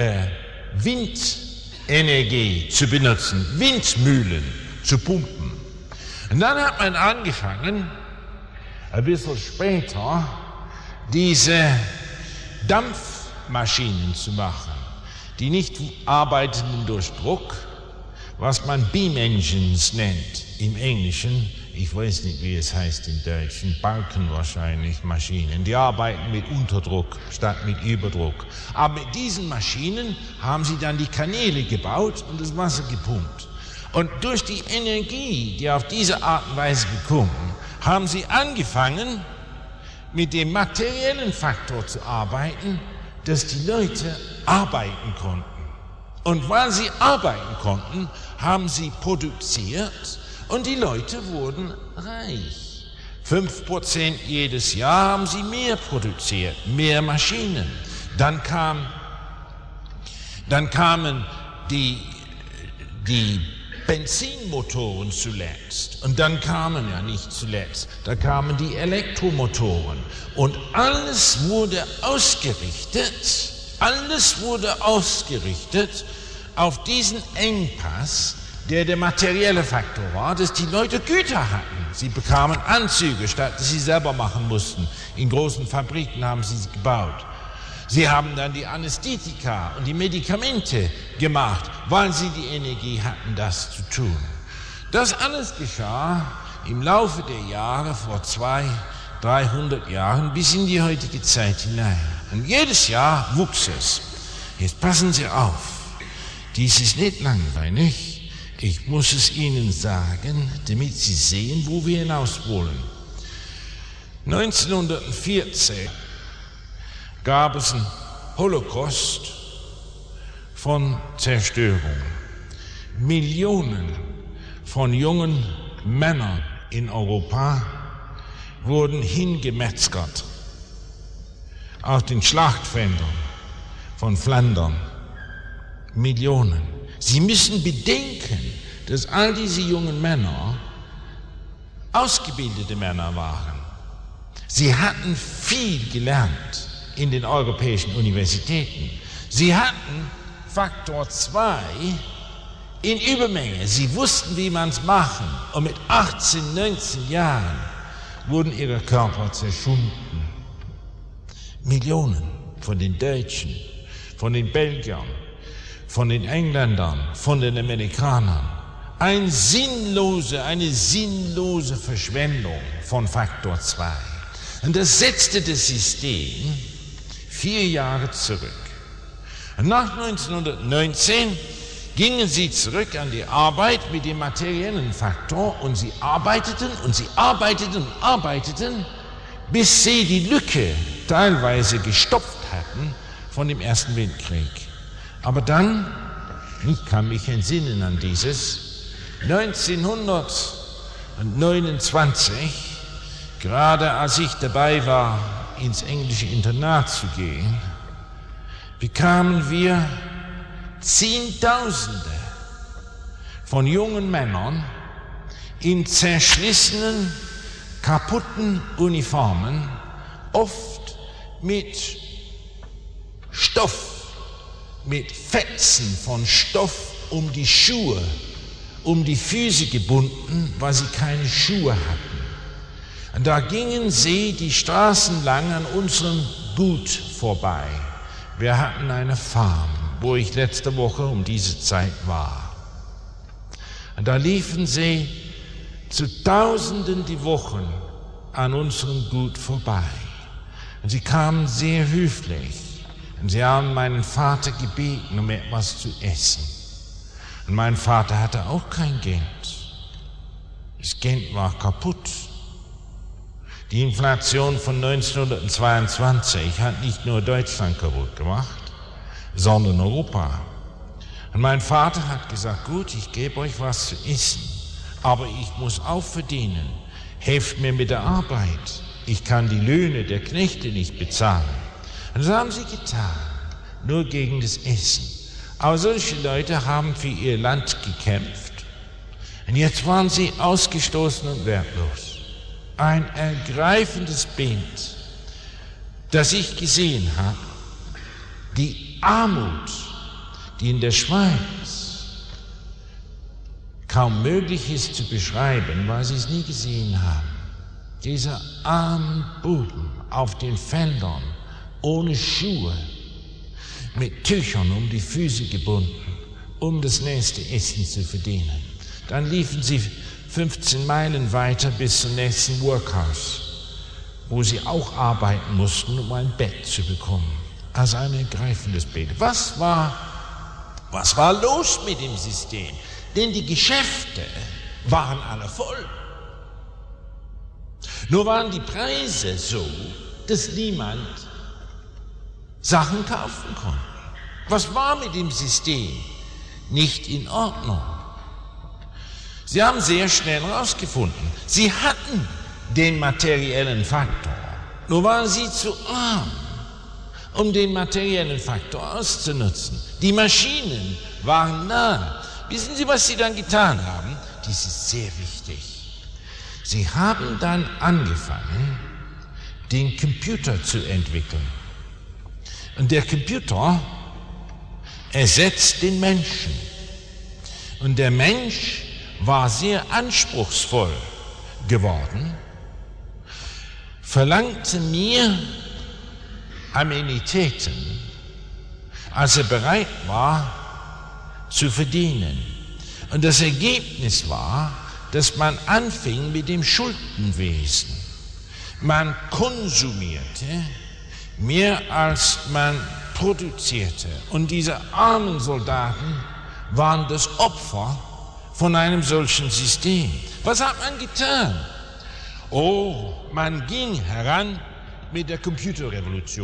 S1: Windenergie zu benutzen, Windmühlen zu pumpen. Und dann hat man angefangen, ein bisschen später, diese Dampfmaschinen zu machen, die nicht arbeiteten durch Druck, was man Beam Engines nennt im Englischen. Ich weiß nicht, wie es heißt im Deutschen, Balken wahrscheinlich, Maschinen. Die arbeiten mit Unterdruck statt mit Überdruck. Aber mit diesen Maschinen haben sie dann die Kanäle gebaut und das Wasser gepumpt. Und durch die Energie, die auf diese Art und Weise bekommen, haben sie angefangen, mit dem materiellen Faktor zu arbeiten, dass die Leute arbeiten konnten. Und weil sie arbeiten konnten, haben sie produziert und die Leute wurden reich. 5% jedes Jahr haben sie mehr produziert, mehr Maschinen. Dann kamen die Benzinmotoren zuletzt. Und dann kamen, ja nicht zuletzt, da kamen die Elektromotoren. Und alles wurde ausgerichtet auf diesen Engpass, der materielle Faktor war, dass die Leute Güter hatten. Sie bekamen Anzüge, statt dass sie selber machen mussten. In großen Fabriken haben sie sie gebaut. Sie haben dann die Anästhetika und die Medikamente gemacht, weil sie die Energie hatten, das zu tun. Das alles geschah im Laufe der Jahre vor 200, 300 Jahren bis in die heutige Zeit hinein. Und jedes Jahr wuchs es. Jetzt passen Sie auf, dies ist nicht langweilig. Ich muss es Ihnen sagen, damit Sie sehen, wo wir hinaus wollen. 1914 gab es einen Holocaust von Zerstörung. Millionen von jungen Männern in Europa wurden hingemetzgert auf den Schlachtfeldern von Flandern. Millionen. Sie müssen bedenken, dass all diese jungen Männer ausgebildete Männer waren. Sie hatten viel gelernt in den europäischen Universitäten. Sie hatten Faktor 2 in Übermenge. Sie wussten, wie man es machen. Und mit 18, 19 Jahren wurden ihre Körper zerschunden. Millionen von den Deutschen, von den Belgiern, von den Engländern, von den Amerikanern. Eine sinnlose Verschwendung von Faktor 2. Und das setzte das System 4 Jahre zurück. Und nach 1919 gingen sie zurück an die Arbeit mit dem materiellen Faktor und sie arbeiteten und sie arbeiteten und arbeiteten, bis sie die Lücke teilweise gestopft hatten von dem Ersten Weltkrieg. Aber dann, ich kann mich entsinnen an dieses, 1929, gerade als ich dabei war, ins englische Internat zu gehen, bekamen wir Zehntausende von jungen Männern in zerschlissenen, kaputten Uniformen, oft mit Stoff, mit Fetzen von Stoff um die Schuhe, um die Füße gebunden, weil sie keine Schuhe hatten. Und da gingen sie die Straßen lang an unserem Gut vorbei. Wir hatten eine Farm, wo ich letzte Woche um diese Zeit war. Und da liefen sie zu Tausenden die Wochen an unserem Gut vorbei. Und sie kamen sehr höflich. Und sie haben meinen Vater gebeten, um etwas zu essen. Und mein Vater hatte auch kein Geld. Das Geld war kaputt. Die Inflation von 1922 hat nicht nur Deutschland kaputt gemacht, sondern Europa. Und mein Vater hat gesagt, gut, ich gebe euch was zu essen, aber ich muss auch verdienen. Helft mir mit der Arbeit. Ich kann die Löhne der Knechte nicht bezahlen. Und das haben sie getan, nur gegen das Essen. Aber solche Leute haben für ihr Land gekämpft. Und jetzt waren sie ausgestoßen und wertlos. Ein ergreifendes Bild, das ich gesehen habe. Die Armut, die in der Schweiz kaum möglich ist zu beschreiben, weil sie es nie gesehen haben. Diese armen Buben auf den Feldern, ohne Schuhe, mit Tüchern um die Füße gebunden, um das nächste Essen zu verdienen. Dann liefen sie 15 Meilen weiter bis zum nächsten Workhouse, wo sie auch arbeiten mussten, um ein Bett zu bekommen. Also ein ergreifendes Bild. Was war los mit dem System? Denn die Geschäfte waren alle voll. Nur waren die Preise so, dass niemand Sachen kaufen konnte. Was war mit dem System nicht in Ordnung? Sie haben sehr schnell herausgefunden, sie hatten den materiellen Faktor, nur waren sie zu arm, um den materiellen Faktor auszunutzen. Die Maschinen waren nah. Wissen Sie, was sie dann getan haben? Dies ist sehr wichtig. Sie haben dann angefangen, den Computer zu entwickeln. Und der Computer ersetzt den Menschen. Und der Mensch war sehr anspruchsvoll geworden, verlangte mehr Amenitäten, als er bereit war zu verdienen. Und das Ergebnis war, dass man anfing mit dem Schuldenwesen. Man konsumierte mehr als man produzierte. Und diese armen Soldaten waren das Opfer von einem solchen System. Was hat man getan? Oh, man ging heran mit der Computerrevolution.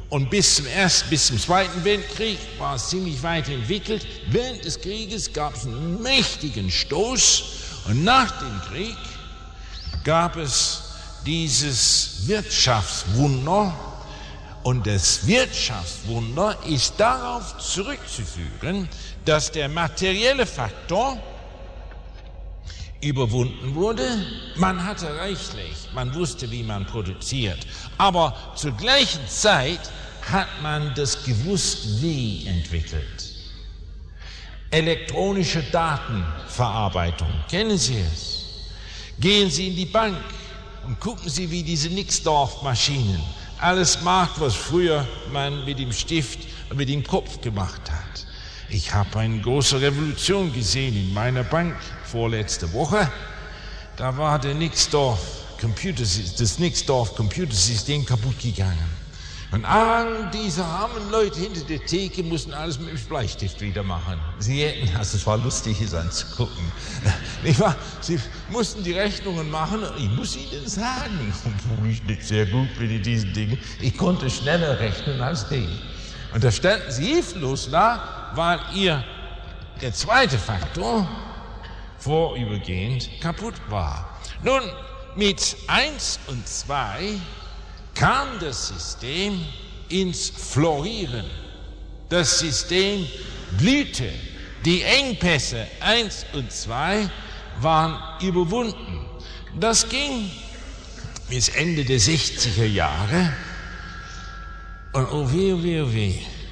S1: Und bis zum Zweiten Weltkrieg war es ziemlich weit entwickelt. Während des Krieges gab es einen mächtigen Stoß und nach dem Krieg gab es dieses Wirtschaftswunder. Und das Wirtschaftswunder ist darauf zurückzuführen, dass der materielle Faktor überwunden wurde. Man hatte reichlich, man wusste, wie man produziert. Aber zur gleichen Zeit hat man das gewusst wie entwickelt. Elektronische Datenverarbeitung, kennen Sie es? Gehen Sie in die Bank und gucken Sie, wie diese Nixdorf-Maschinen alles macht, was früher man mit dem Stift und mit dem Kopf gemacht hat. Ich habe eine große Revolution gesehen in meiner Bank vorletzte Woche. Da war das Nixdorf Computersystem kaputt gegangen. Und all diese armen Leute hinter der Theke mussten alles mit dem Bleistift wieder machen. Sie hätten, also es war lustig, es anzugucken. Sie mussten die Rechnungen machen. Ich muss Ihnen sagen, obwohl ich nicht sehr gut bin in diesen Dingen, ich konnte schneller rechnen als die. Und da standen sie hilflos da, weil der zweite Faktor vorübergehend kaputt war. Nun, mit 1 und 2 kam das System ins Florieren. Das System blühte. Die Engpässe 1 und 2 waren überwunden. Das ging bis Ende der 60er Jahre. Und oh weh, oh weh, oh weh.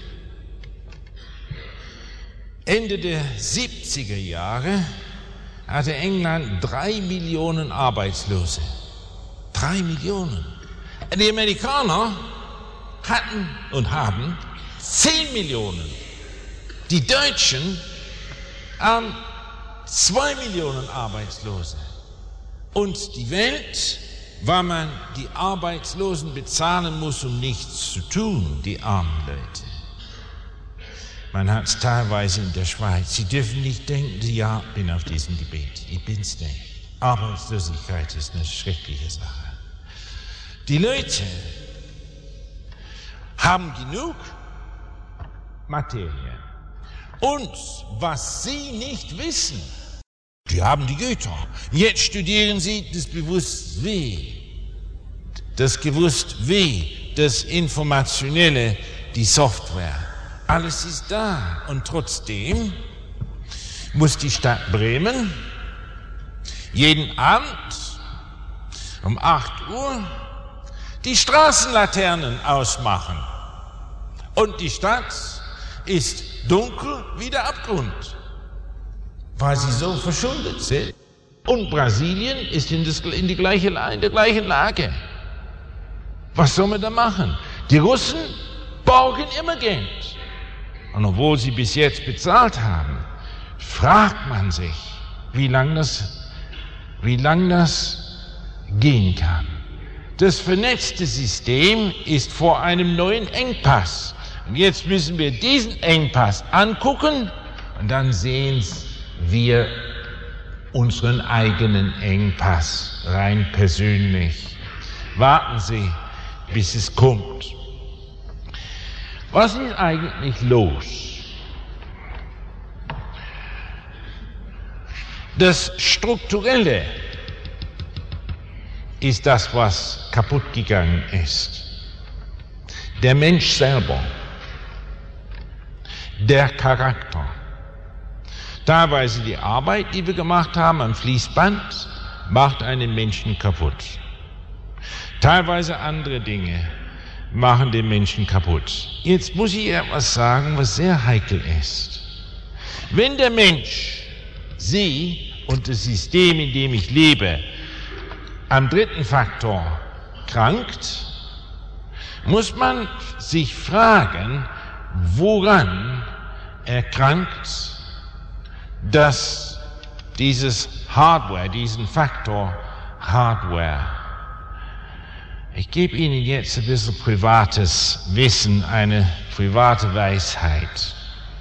S1: Ende der 70er Jahre hatte England 3 Millionen Arbeitslose. 3 Millionen. Die Amerikaner hatten und haben 10 Millionen. Die Deutschen haben 2 Millionen Arbeitslose. Und die Welt, weil man die Arbeitslosen bezahlen muss, um nichts zu tun, die armen Leute. Man hat es teilweise in der Schweiz. Sie dürfen nicht denken, ja, ich bin auf diesem Gebiet. Ich bin's nicht. Arbeitslosigkeit ist eine schreckliche Sache. Die Leute haben genug Materie. Und was sie nicht wissen, die haben die Güter. Jetzt studieren sie das bewusst wie. Das gewusst wie, das Informationelle, die Software. Alles ist da. Und trotzdem muss die Stadt Bremen jeden Abend um 8 Uhr die Straßenlaternen ausmachen. Und die Stadt ist dunkel wie der Abgrund, weil sie so verschuldet sind. Und Brasilien ist in der gleichen Lage. Was soll man da machen? Die Russen borgen immer Geld. Und obwohl sie bis jetzt bezahlt haben, fragt man sich, wie lang das gehen kann. Das vernetzte System ist vor einem neuen Engpass. Und jetzt müssen wir diesen Engpass angucken und dann sehen wir unseren eigenen Engpass rein persönlich. Warten Sie, bis es kommt. Was ist eigentlich los? Das Strukturelle ist das, was kaputt gegangen ist. Der Mensch selber, der Charakter, teilweise die Arbeit, die wir gemacht haben am Fließband, macht einen Menschen kaputt. Teilweise andere Dinge machen den Menschen kaputt. Jetzt muss ich etwas sagen, was sehr heikel ist. Wenn der Mensch, Sie und das System, in dem ich lebe, am dritten Faktor krankt, muss man sich fragen, woran er krankt, dass diesen Faktor Hardware. Ich gebe Ihnen jetzt ein bisschen privates Wissen, eine private Weisheit.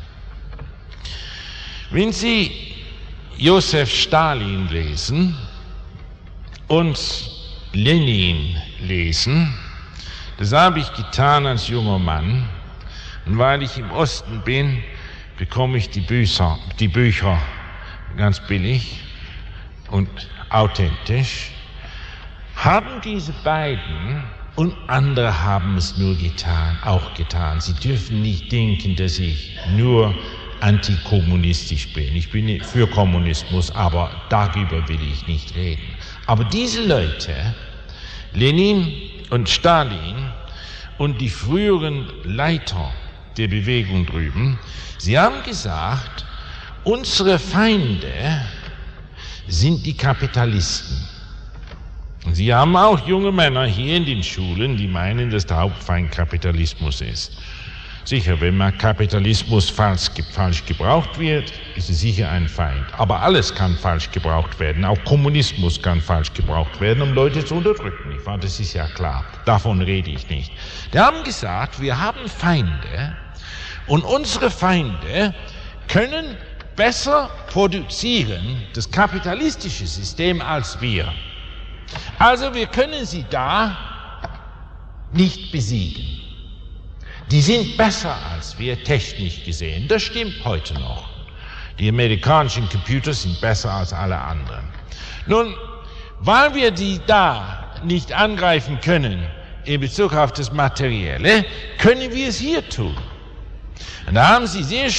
S1: Wenn Sie Josef Stalin lesen und Lenin lesen, Das habe ich getan als junger Mann. Und weil ich im Osten bin, bekomme ich die Bücher ganz billig und authentisch. Haben diese beiden und andere haben es nur auch getan. Sie dürfen nicht denken, dass ich nur antikommunistisch bin. Ich bin für Kommunismus, aber darüber will ich nicht reden. Aber diese Leute, Lenin und Stalin und die früheren Leiter der Bewegung drüben, sie haben gesagt, unsere Feinde sind die Kapitalisten. Und sie haben auch junge Männer hier in den Schulen, die meinen, dass der Hauptfeind Kapitalismus ist. Sicher, wenn mal Kapitalismus falsch gebraucht wird, ist es sicher ein Feind. Aber alles kann falsch gebraucht werden. Auch Kommunismus kann falsch gebraucht werden, um Leute zu unterdrücken. Nicht wahr? Das ist ja klar. Davon rede ich nicht. Die haben gesagt, wir haben Feinde und unsere Feinde können besser produzieren, das kapitalistische System, als wir. Also wir können sie da nicht besiegen. Die sind besser als wir, technisch gesehen. Das stimmt heute noch. Die amerikanischen Computer sind besser als alle anderen. Nun, weil wir die da nicht angreifen können in Bezug auf das Materielle, können wir es hier tun. Und da haben sie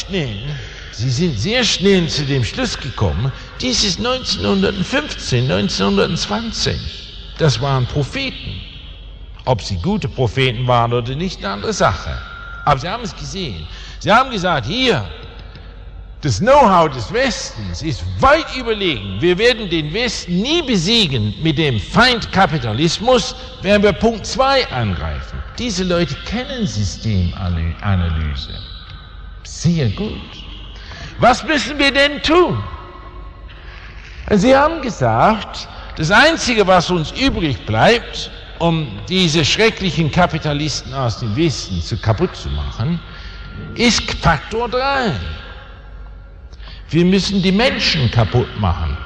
S1: sind sehr schnell zu dem Schluss gekommen, dies ist 1915, 1920. Das waren Propheten. Ob sie gute Propheten waren oder nicht, eine andere Sache. Aber sie haben es gesehen. Sie haben gesagt, hier, das Know-how des Westens ist weit überlegen. Wir werden den Westen nie besiegen mit dem Feind Kapitalismus, wenn wir Punkt 2 angreifen. Diese Leute kennen Systemanalyse. Sehr gut. Was müssen wir denn tun? Sie haben gesagt, das Einzige, was uns übrig bleibt, um diese schrecklichen Kapitalisten aus dem Westen kaputt zu machen, ist Faktor 3. Wir müssen die Menschen kaputt machen.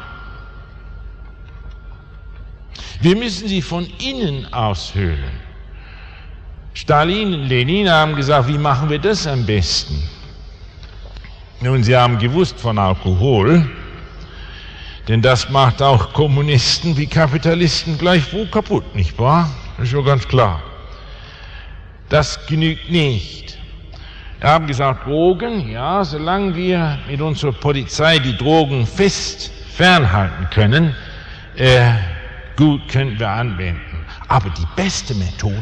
S1: Wir müssen sie von innen aushöhlen. Stalin und Lenin haben gesagt, wie machen wir das am besten? Nun, sie haben gewusst von Alkohol, denn das macht auch Kommunisten wie Kapitalisten gleichwohl kaputt, nicht wahr? Das ist schon ganz klar. Das genügt nicht. Wir haben gesagt, Drogen, ja, solange wir mit unserer Polizei die Drogen fernhalten können, gut können wir anwenden. Aber die beste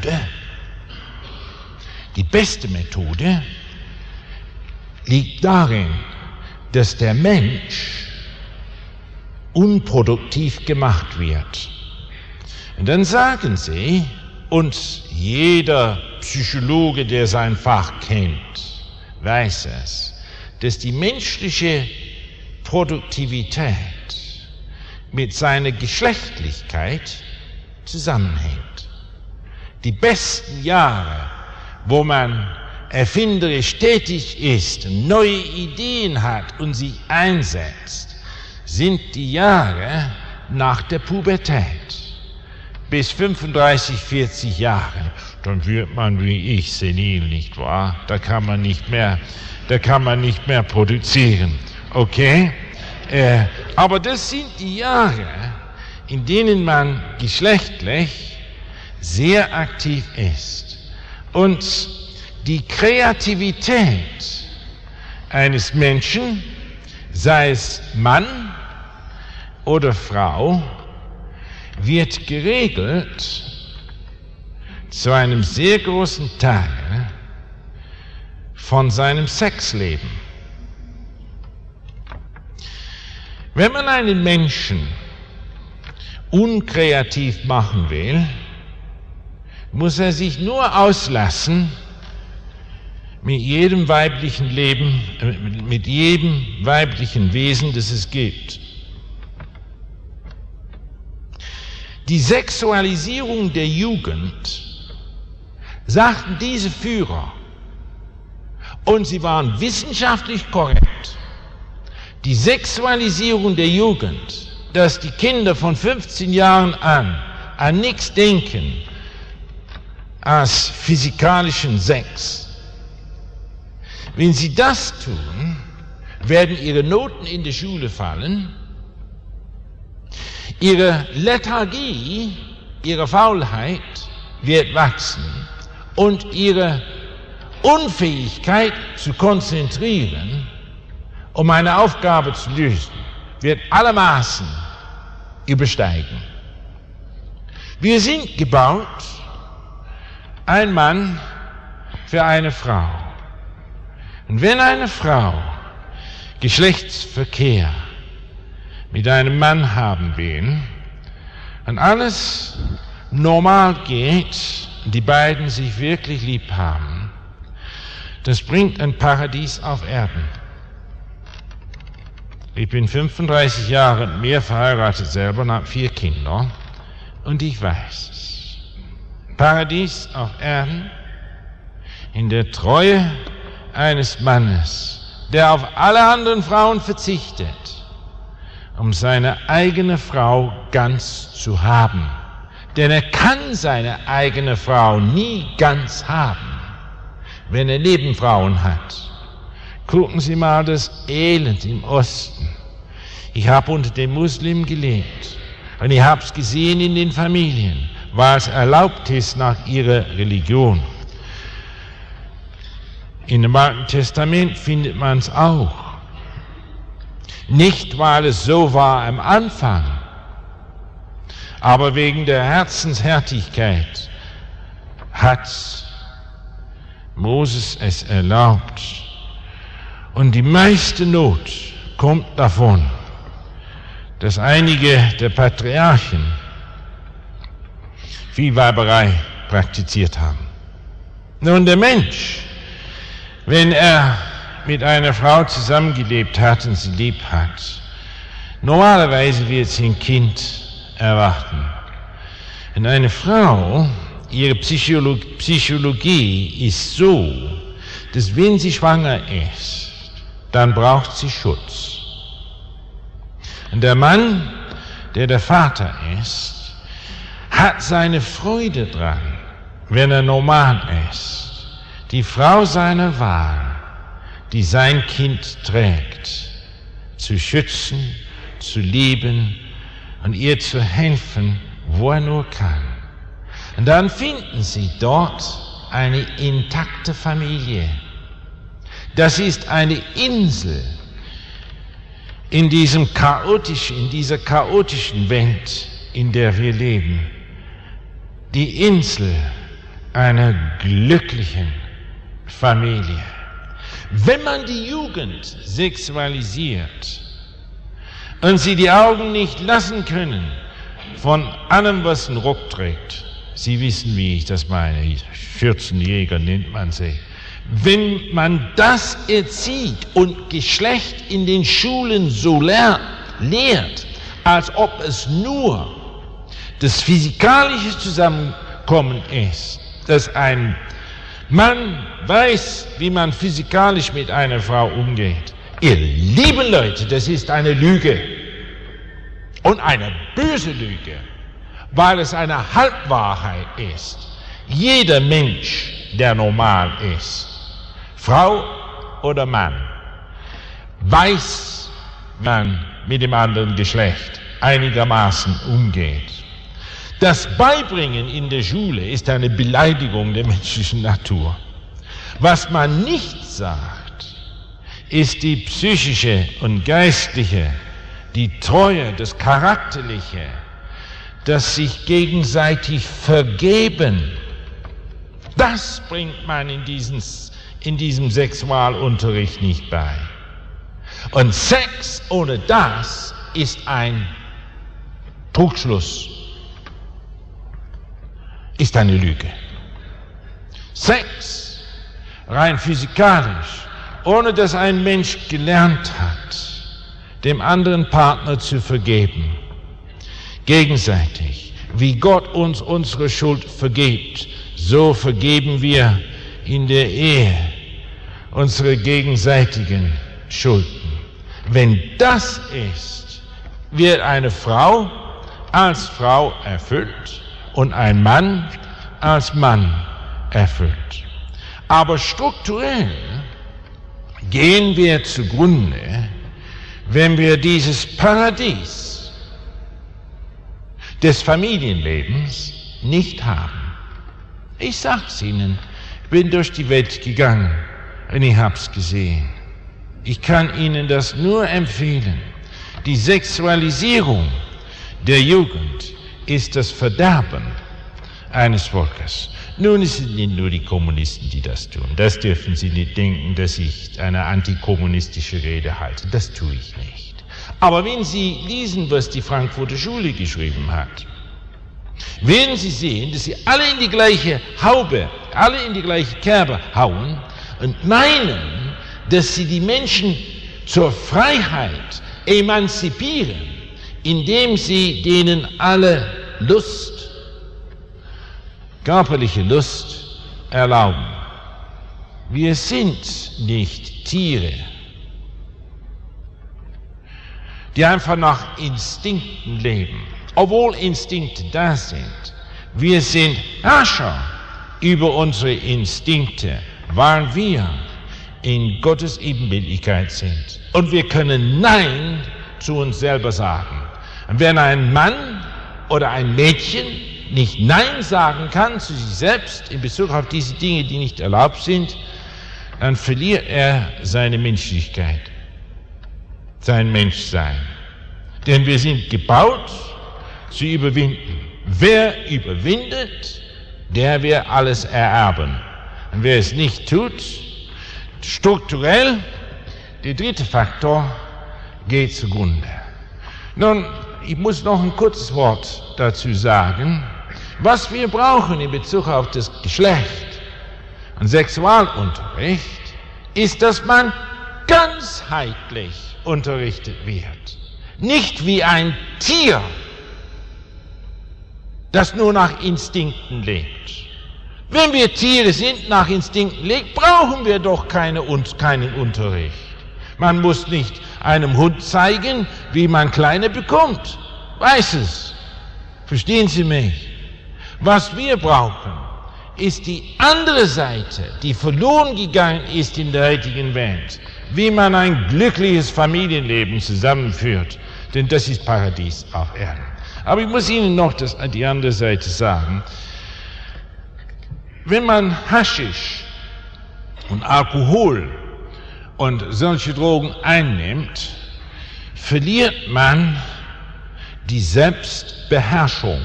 S1: Methode liegt darin, dass der Mensch unproduktiv gemacht wird. Und dann sagen sie, und jeder Psychologe, der sein Fach kennt, weiß es, dass die menschliche Produktivität mit seiner Geschlechtlichkeit zusammenhängt. Die besten Jahre, wo man erfinderisch tätig ist, neue Ideen hat und sie einsetzt, sind die Jahre nach der Pubertät. Bis 35, 40 Jahre, dann wird man wie ich senil, nicht wahr? Da kann man nicht mehr produzieren, okay? Aber das sind die Jahre, in denen man geschlechtlich sehr aktiv ist. Und die Kreativität eines Menschen, sei es Mann oder Frau, wird geregelt zu einem sehr großen Teil von seinem Sexleben. Wenn man einen Menschen unkreativ machen will, muss er sich nur auslassen mit jedem weiblichen Leben, mit jedem weiblichen Wesen, das es gibt. Die Sexualisierung der Jugend, sagten diese Führer, und sie waren wissenschaftlich korrekt, die Sexualisierung der Jugend, dass die Kinder von 15 Jahren an nichts denken, als physikalischen Sex. Wenn Sie das tun, werden Ihre Noten in der Schule fallen, Ihre Lethargie, Ihre Faulheit wird wachsen und Ihre Unfähigkeit zu konzentrieren, um eine Aufgabe zu lösen, wird allermaßen übersteigen. Wir sind gebaut, ein Mann für eine Frau. Und wenn eine Frau Geschlechtsverkehr mit einem Mann haben will und alles normal geht, die beiden sich wirklich lieb haben, das bringt ein Paradies auf Erden. Ich bin 35 Jahre und mehr verheiratet selber und habe 4 Kinder und ich weiß es. Paradies auf Erden in der Treue eines Mannes, der auf alle anderen Frauen verzichtet, um seine eigene Frau ganz zu haben. Denn er kann seine eigene Frau nie ganz haben, wenn er Nebenfrauen hat. Gucken Sie mal das Elend im Osten. Ich habe unter den Muslimen gelebt und ich habe es gesehen in den Familien, weil es erlaubt ist nach ihrer Religion. In dem Alten Testament findet man es auch. Nicht, weil es so war am Anfang, aber wegen der Herzenshärtigkeit hat Moses es erlaubt. Und die meiste Not kommt davon, dass einige der Patriarchen viel Weiberei praktiziert haben. Nun, der Mensch, wenn er mit einer Frau zusammengelebt hat und sie lieb hat, normalerweise wird sie ein Kind erwarten. Und eine Frau, ihre Psychologie ist so, dass wenn sie schwanger ist, dann braucht sie Schutz. Und der Mann, der Vater ist, hat seine Freude dran, wenn er normal ist, die Frau seiner Wahl, die sein Kind trägt, zu schützen, zu lieben und ihr zu helfen, wo er nur kann. Und dann finden Sie dort eine intakte Familie. Das ist eine Insel in dieser chaotischen Welt, in der wir leben. Die Insel einer glücklichen Familie. Wenn man die Jugend sexualisiert und sie die Augen nicht lassen können von allem, was einen Rock trägt, Sie wissen, wie ich das meine, Schürzenjäger nennt man sie. Wenn man das erzieht und Geschlecht in den Schulen so lehrt, als ob es nur das physikalische Zusammenkommen ist, dass ein Mann weiß, wie man physikalisch mit einer Frau umgeht. Ihr lieben Leute, das ist eine Lüge. Und eine böse Lüge, weil es eine Halbwahrheit ist. Jeder Mensch, der normal ist, Frau oder Mann, weiß, wie man mit dem anderen Geschlecht einigermaßen umgeht. Das Beibringen in der Schule ist eine Beleidigung der menschlichen Natur. Was man nicht sagt, ist die psychische und geistliche, die Treue, das Charakterliche, das sich gegenseitig vergeben. Das bringt man in diesem Sexualunterricht nicht bei. Und Sex ohne das ist ein Trugschluss, ist eine Lüge. Sex, rein physikalisch, ohne dass ein Mensch gelernt hat, dem anderen Partner zu vergeben, gegenseitig, wie Gott uns unsere Schuld vergibt, so vergeben wir in der Ehe unsere gegenseitigen Schulden. Wenn das ist, wird eine Frau als Frau erfüllt und ein Mann als Mann erfüllt. Aber strukturell gehen wir zugrunde, wenn wir dieses Paradies des Familienlebens nicht haben. Ich sag's Ihnen, ich bin durch die Welt gegangen und ich hab's gesehen. Ich kann Ihnen das nur empfehlen. Die Sexualisierung der Jugend ist das Verderben eines Volkes. Nun, es sind nicht nur die Kommunisten, die das tun. Das dürfen Sie nicht denken, dass ich eine antikommunistische Rede halte. Das tue ich nicht. Aber wenn Sie lesen, was die Frankfurter Schule geschrieben hat, werden Sie sehen, dass sie alle in die gleiche Haube, alle in die gleiche Kerbe hauen und meinen, dass sie die Menschen zur Freiheit emanzipieren, indem sie denen alle Lust, körperliche Lust erlauben. Wir sind nicht Tiere, die einfach nach Instinkten leben, obwohl Instinkte da sind. Wir sind Herrscher über unsere Instinkte, weil wir in Gottes Ebenbildlichkeit sind. Und wir können Nein zu uns selber sagen. Und wenn ein Mann oder ein Mädchen nicht Nein sagen kann zu sich selbst in Bezug auf diese Dinge, die nicht erlaubt sind, dann verliert er seine Menschlichkeit, sein Menschsein. Denn wir sind gebaut zu überwinden. Wer überwindet, der wird alles ererben. Und wer es nicht tut, strukturell, der dritte Faktor, geht zugrunde. Nun, ich muss noch ein kurzes Wort dazu sagen. Was wir brauchen in Bezug auf das Geschlecht und Sexualunterricht, ist, dass man ganzheitlich unterrichtet wird. Nicht wie ein Tier, das nur nach Instinkten lebt. Wenn wir Tiere sind, nach Instinkten lebt, brauchen wir doch keinen Unterricht. Man muss nicht einem Hund zeigen, wie man Kleine bekommt. Weiß es. Verstehen Sie mich? Was wir brauchen, ist die andere Seite, die verloren gegangen ist in der heutigen Welt. Wie man ein glückliches Familienleben zusammenführt. Denn das ist Paradies auf Erden. Aber ich muss Ihnen noch die andere Seite sagen. Wenn man Haschisch und Alkohol und solche Drogen einnimmt, verliert man die Selbstbeherrschung.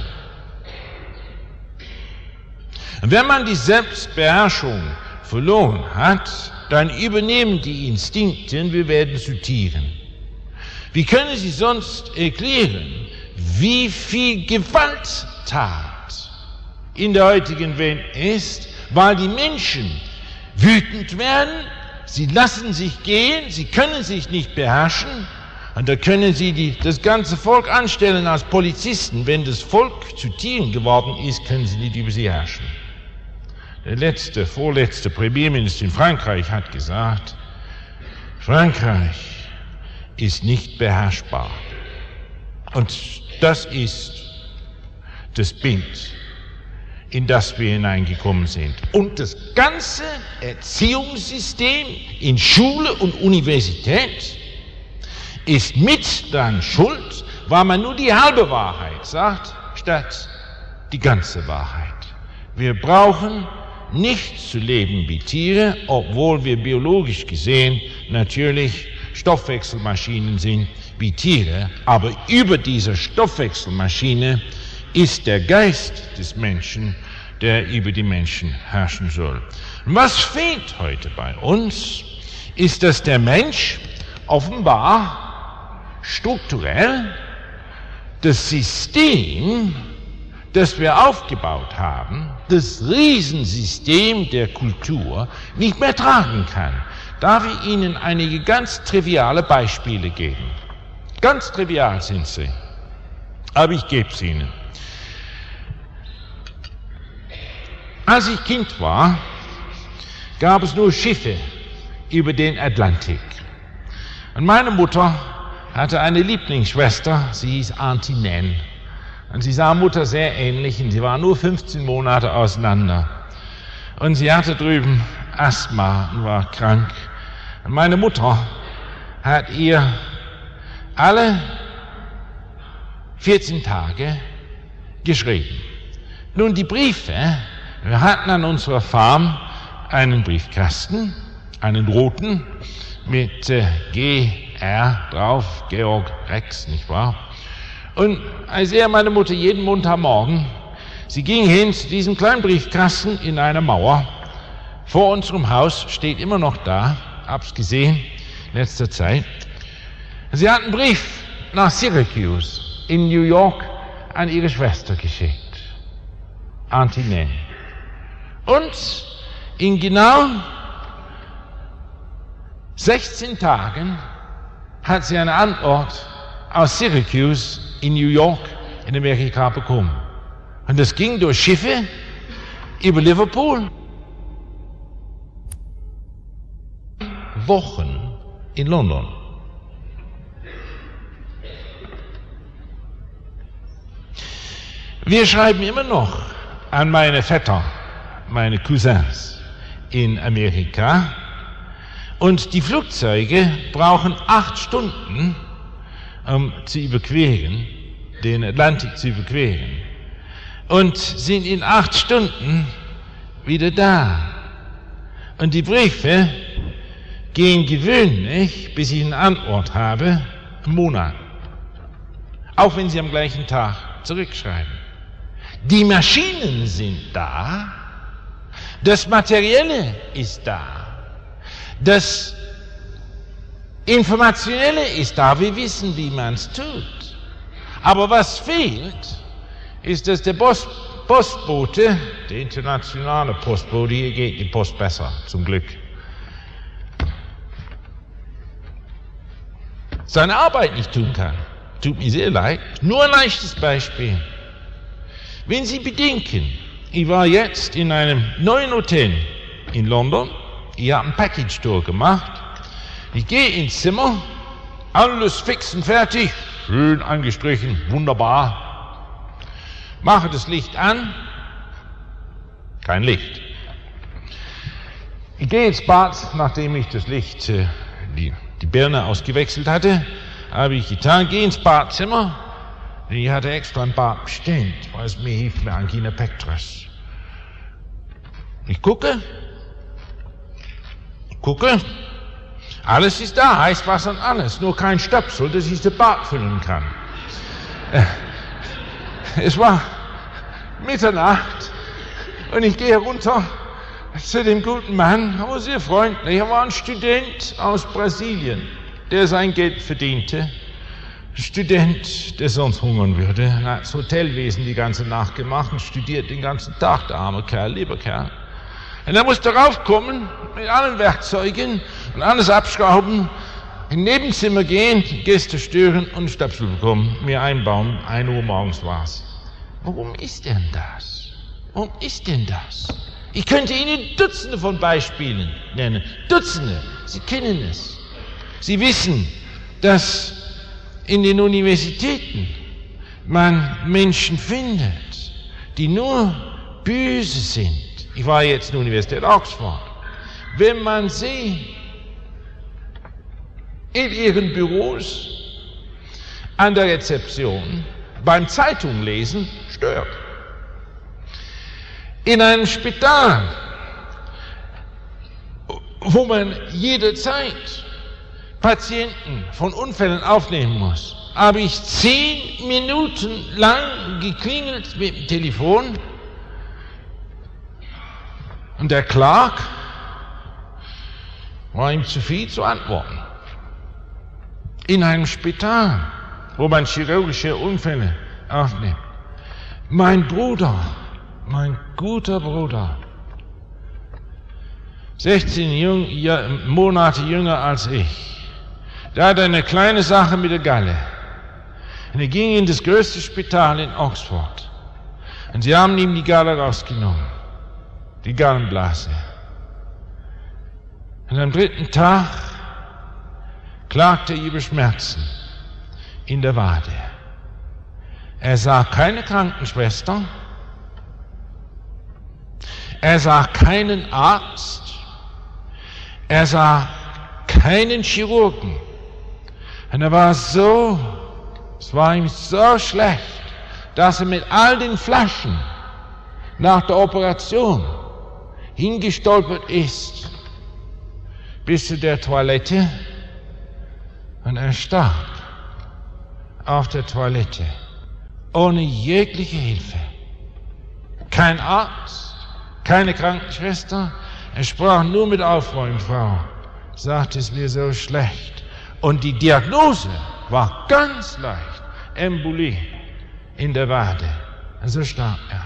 S1: Und wenn man die Selbstbeherrschung verloren hat, dann übernehmen die Instinkte und wir werden zu Tieren. Wie können Sie sonst erklären, wie viel Gewalttat in der heutigen Welt ist, weil die Menschen wütend werden, sie lassen sich gehen, sie können sich nicht beherrschen und da können sie das ganze Volk anstellen als Polizisten. Wenn das Volk zu Tieren geworden ist, können sie nicht über sie herrschen. Der vorletzte Premierminister in Frankreich hat gesagt, Frankreich ist nicht beherrschbar. Und das ist das Bild, in das wir hineingekommen sind. Und das ganze Erziehungssystem in Schule und Universität ist mit daran schuld, weil man nur die halbe Wahrheit sagt, statt die ganze Wahrheit. Wir brauchen nicht zu leben wie Tiere, obwohl wir biologisch gesehen natürlich Stoffwechselmaschinen sind wie Tiere, aber über diese Stoffwechselmaschine ist der Geist des Menschen, der über die Menschen herrschen soll. Was fehlt heute bei uns, ist, dass der Mensch offenbar strukturell das System, das wir aufgebaut haben, das Riesensystem der Kultur, nicht mehr tragen kann. Darf ich Ihnen einige ganz triviale Beispiele geben? Ganz trivial sind sie, aber ich gebe sie Ihnen. Als ich Kind war, gab es nur Schiffe über den Atlantik. Und meine Mutter hatte eine Lieblingsschwester, sie hieß Auntie Nan. Und sie sah Mutter sehr ähnlich und sie waren nur 15 Monate auseinander. Und sie hatte drüben Asthma und war krank. Und meine Mutter hat ihr alle 14 Tage geschrieben. Nun, die Briefe, wir hatten an unserer Farm einen Briefkasten, einen roten, mit GR drauf, Georg Rex, nicht wahr? Und ich sehe meine Mutter jeden Montagmorgen, sie ging hin zu diesem kleinen Briefkasten in einer Mauer. Vor unserem Haus steht immer noch da, hab's gesehen, in letzter Zeit. Sie hat einen Brief nach Syracuse in New York an ihre Schwester geschickt, Auntie Nan. Und in genau 16 Tagen hat sie eine Antwort aus Syracuse in New York in Amerika bekommen. Und das ging durch Schiffe über Liverpool. Wochen in London. Wir schreiben immer noch an meine Vetter, meine Cousins in Amerika. Und die Flugzeuge brauchen 8 Stunden, um zu überqueren, den Atlantik zu überqueren. Und sind in 8 Stunden wieder da. Und die Briefe gehen gewöhnlich, bis ich eine Antwort habe, einen Monat. Auch wenn sie am gleichen Tag zurückschreiben. Die Maschinen sind da, das Materielle ist da, das Informationelle ist da, wir wissen, wie man es tut. Aber was fehlt, ist, dass der Postbote, der internationale Postbote, hier geht die Post besser, zum Glück, seine Arbeit nicht tun kann. Tut mir sehr leid. Nur ein leichtes Beispiel. Wenn Sie bedenken, ich war jetzt in einem neuen Hotel in London, ich habe einen Package-Tour gemacht, ich gehe ins Zimmer, alles fix und fertig, schön angestrichen, wunderbar, mache das Licht an, kein Licht. Ich gehe ins Bad, nachdem ich das Licht, die Birne ausgewechselt hatte, habe ich getan, gehe ins Badzimmer. Ich hatte extra ein Bad bestellt, weil es mir hilft mit Angina pectoris. Ich gucke, alles ist da, Heißwasser und alles, nur kein Stöpsel, dass ich das Bad füllen kann. Es war Mitternacht und ich gehe runter zu dem guten Mann, aber sehr freundlich. Er war ein Student aus Brasilien, der sein Geld verdiente. Student, der sonst hungern würde. Er hat das Hotelwesen die ganze Nacht gemacht und studiert den ganzen Tag, der arme Kerl, lieber Kerl. Und er musste raufkommen mit allen Werkzeugen und alles abschrauben, im Nebenzimmer gehen, Gäste stören und Stöpsel bekommen, mir einbauen. 1 Uhr morgens war's. Warum ist denn das? Warum ist denn das? Ich könnte Ihnen Dutzende von Beispielen nennen. Dutzende. Sie kennen es. Sie wissen, dass in den Universitäten man Menschen findet, die nur böse sind. Ich war jetzt in der Universität Oxford. Wenn man sie in ihren Büros, an der Rezeption, beim Zeitunglesen stört. In einem Spital, wo man jederzeit Patienten von Unfällen aufnehmen muss, habe ich 10 Minuten lang geklingelt mit dem Telefon und der Clark war ihm zu viel zu antworten. In einem Spital, wo man chirurgische Unfälle aufnimmt. Mein Bruder, mein guter Bruder, 16 Monate jünger als ich, der hatte eine kleine Sache mit der Galle. Und er ging in das größte Spital in Oxford. Und sie haben ihm die Galle rausgenommen, die Gallenblase. Und am 3. Tag klagte er über Schmerzen in der Wade. Er sah keine Krankenschwester. Er sah keinen Arzt, er sah keinen Chirurgen. Und es war ihm so schlecht, dass er mit all den Flaschen nach der Operation hingestolpert ist bis zu der Toilette, und er starb auf der Toilette ohne jegliche Hilfe. Kein Arzt, keine Krankenschwester, er sprach nur mit Aufräumfrau, sagte, es mir so schlecht. Und die Diagnose war ganz leicht, Embolie in der Wade. Und so starb er.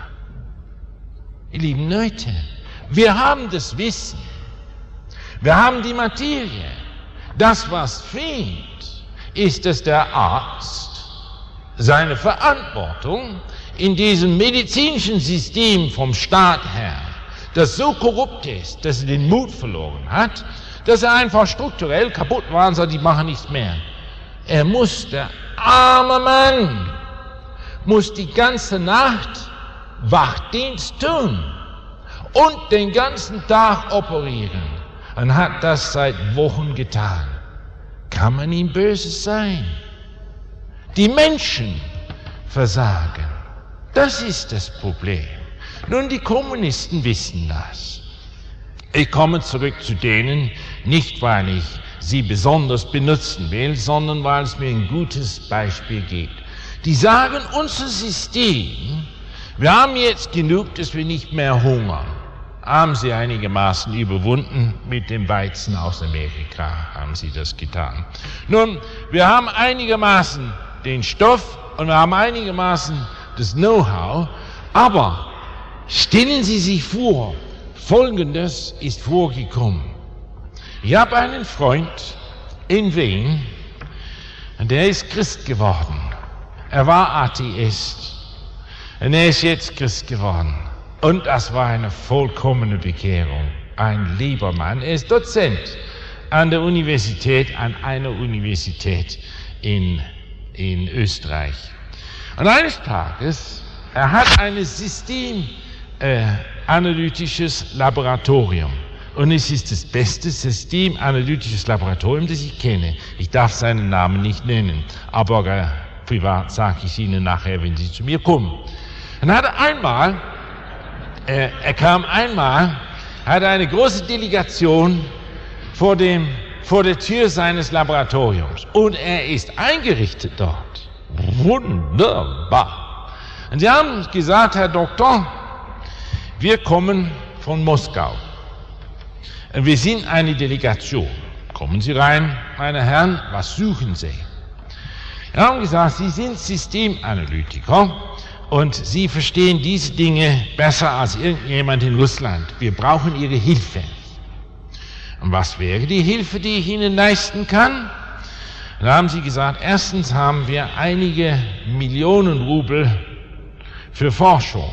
S1: Ihr lieben Leute, wir haben das Wissen, wir haben die Materie. Das, was fehlt, ist, dass der Arzt seine Verantwortung in diesem medizinischen System vom Staat her, das so korrupt ist, dass er den Mut verloren hat, dass er einfach strukturell kaputt war und sagt, die machen nichts mehr. Er muss, der arme Mann, muss die ganze Nacht Wachdienst tun und den ganzen Tag operieren und hat das seit Wochen getan. Kann man ihm böse sein? Die Menschen versagen. Das ist das Problem. Nun, die Kommunisten wissen das. Ich komme zurück zu denen, nicht weil ich sie besonders benutzen will, sondern weil es mir ein gutes Beispiel gibt. Die sagen, unser System, wir haben jetzt genug, dass wir nicht mehr hungern. Haben sie einigermaßen überwunden mit dem Weizen aus Amerika, haben sie das getan. Nun, wir haben einigermaßen den Stoff und wir haben einigermaßen das Know-how, aber stellen Sie sich vor, Folgendes ist vorgekommen. Ich habe einen Freund in Wien, und der ist Christ geworden. Er war Atheist und er ist jetzt Christ geworden. Und das war eine vollkommene Bekehrung. Ein lieber Mann. Er ist Dozent an der Universität, an einer Universität in Österreich. Und eines Tages, er hat ein systemanalytisches Laboratorium. Und es ist das beste systemanalytisches Laboratorium, das ich kenne. Ich darf seinen Namen nicht nennen, aber privat sage ich Ihnen nachher, wenn Sie zu mir kommen. Und er kam einmal, hatte eine große Delegation vor der Tür seines Laboratoriums. Und er ist eingerichtet dort. Wunderbar. Und sie haben gesagt, Herr Doktor, wir kommen von Moskau. Und wir sind eine Delegation. Kommen Sie rein, meine Herren, was suchen Sie? Wir haben gesagt, Sie sind Systemanalytiker. Und Sie verstehen diese Dinge besser als irgendjemand in Russland. Wir brauchen Ihre Hilfe. Und was wäre die Hilfe, die ich Ihnen leisten kann? Da haben Sie gesagt, erstens haben wir einige Millionen Rubel für Forschung.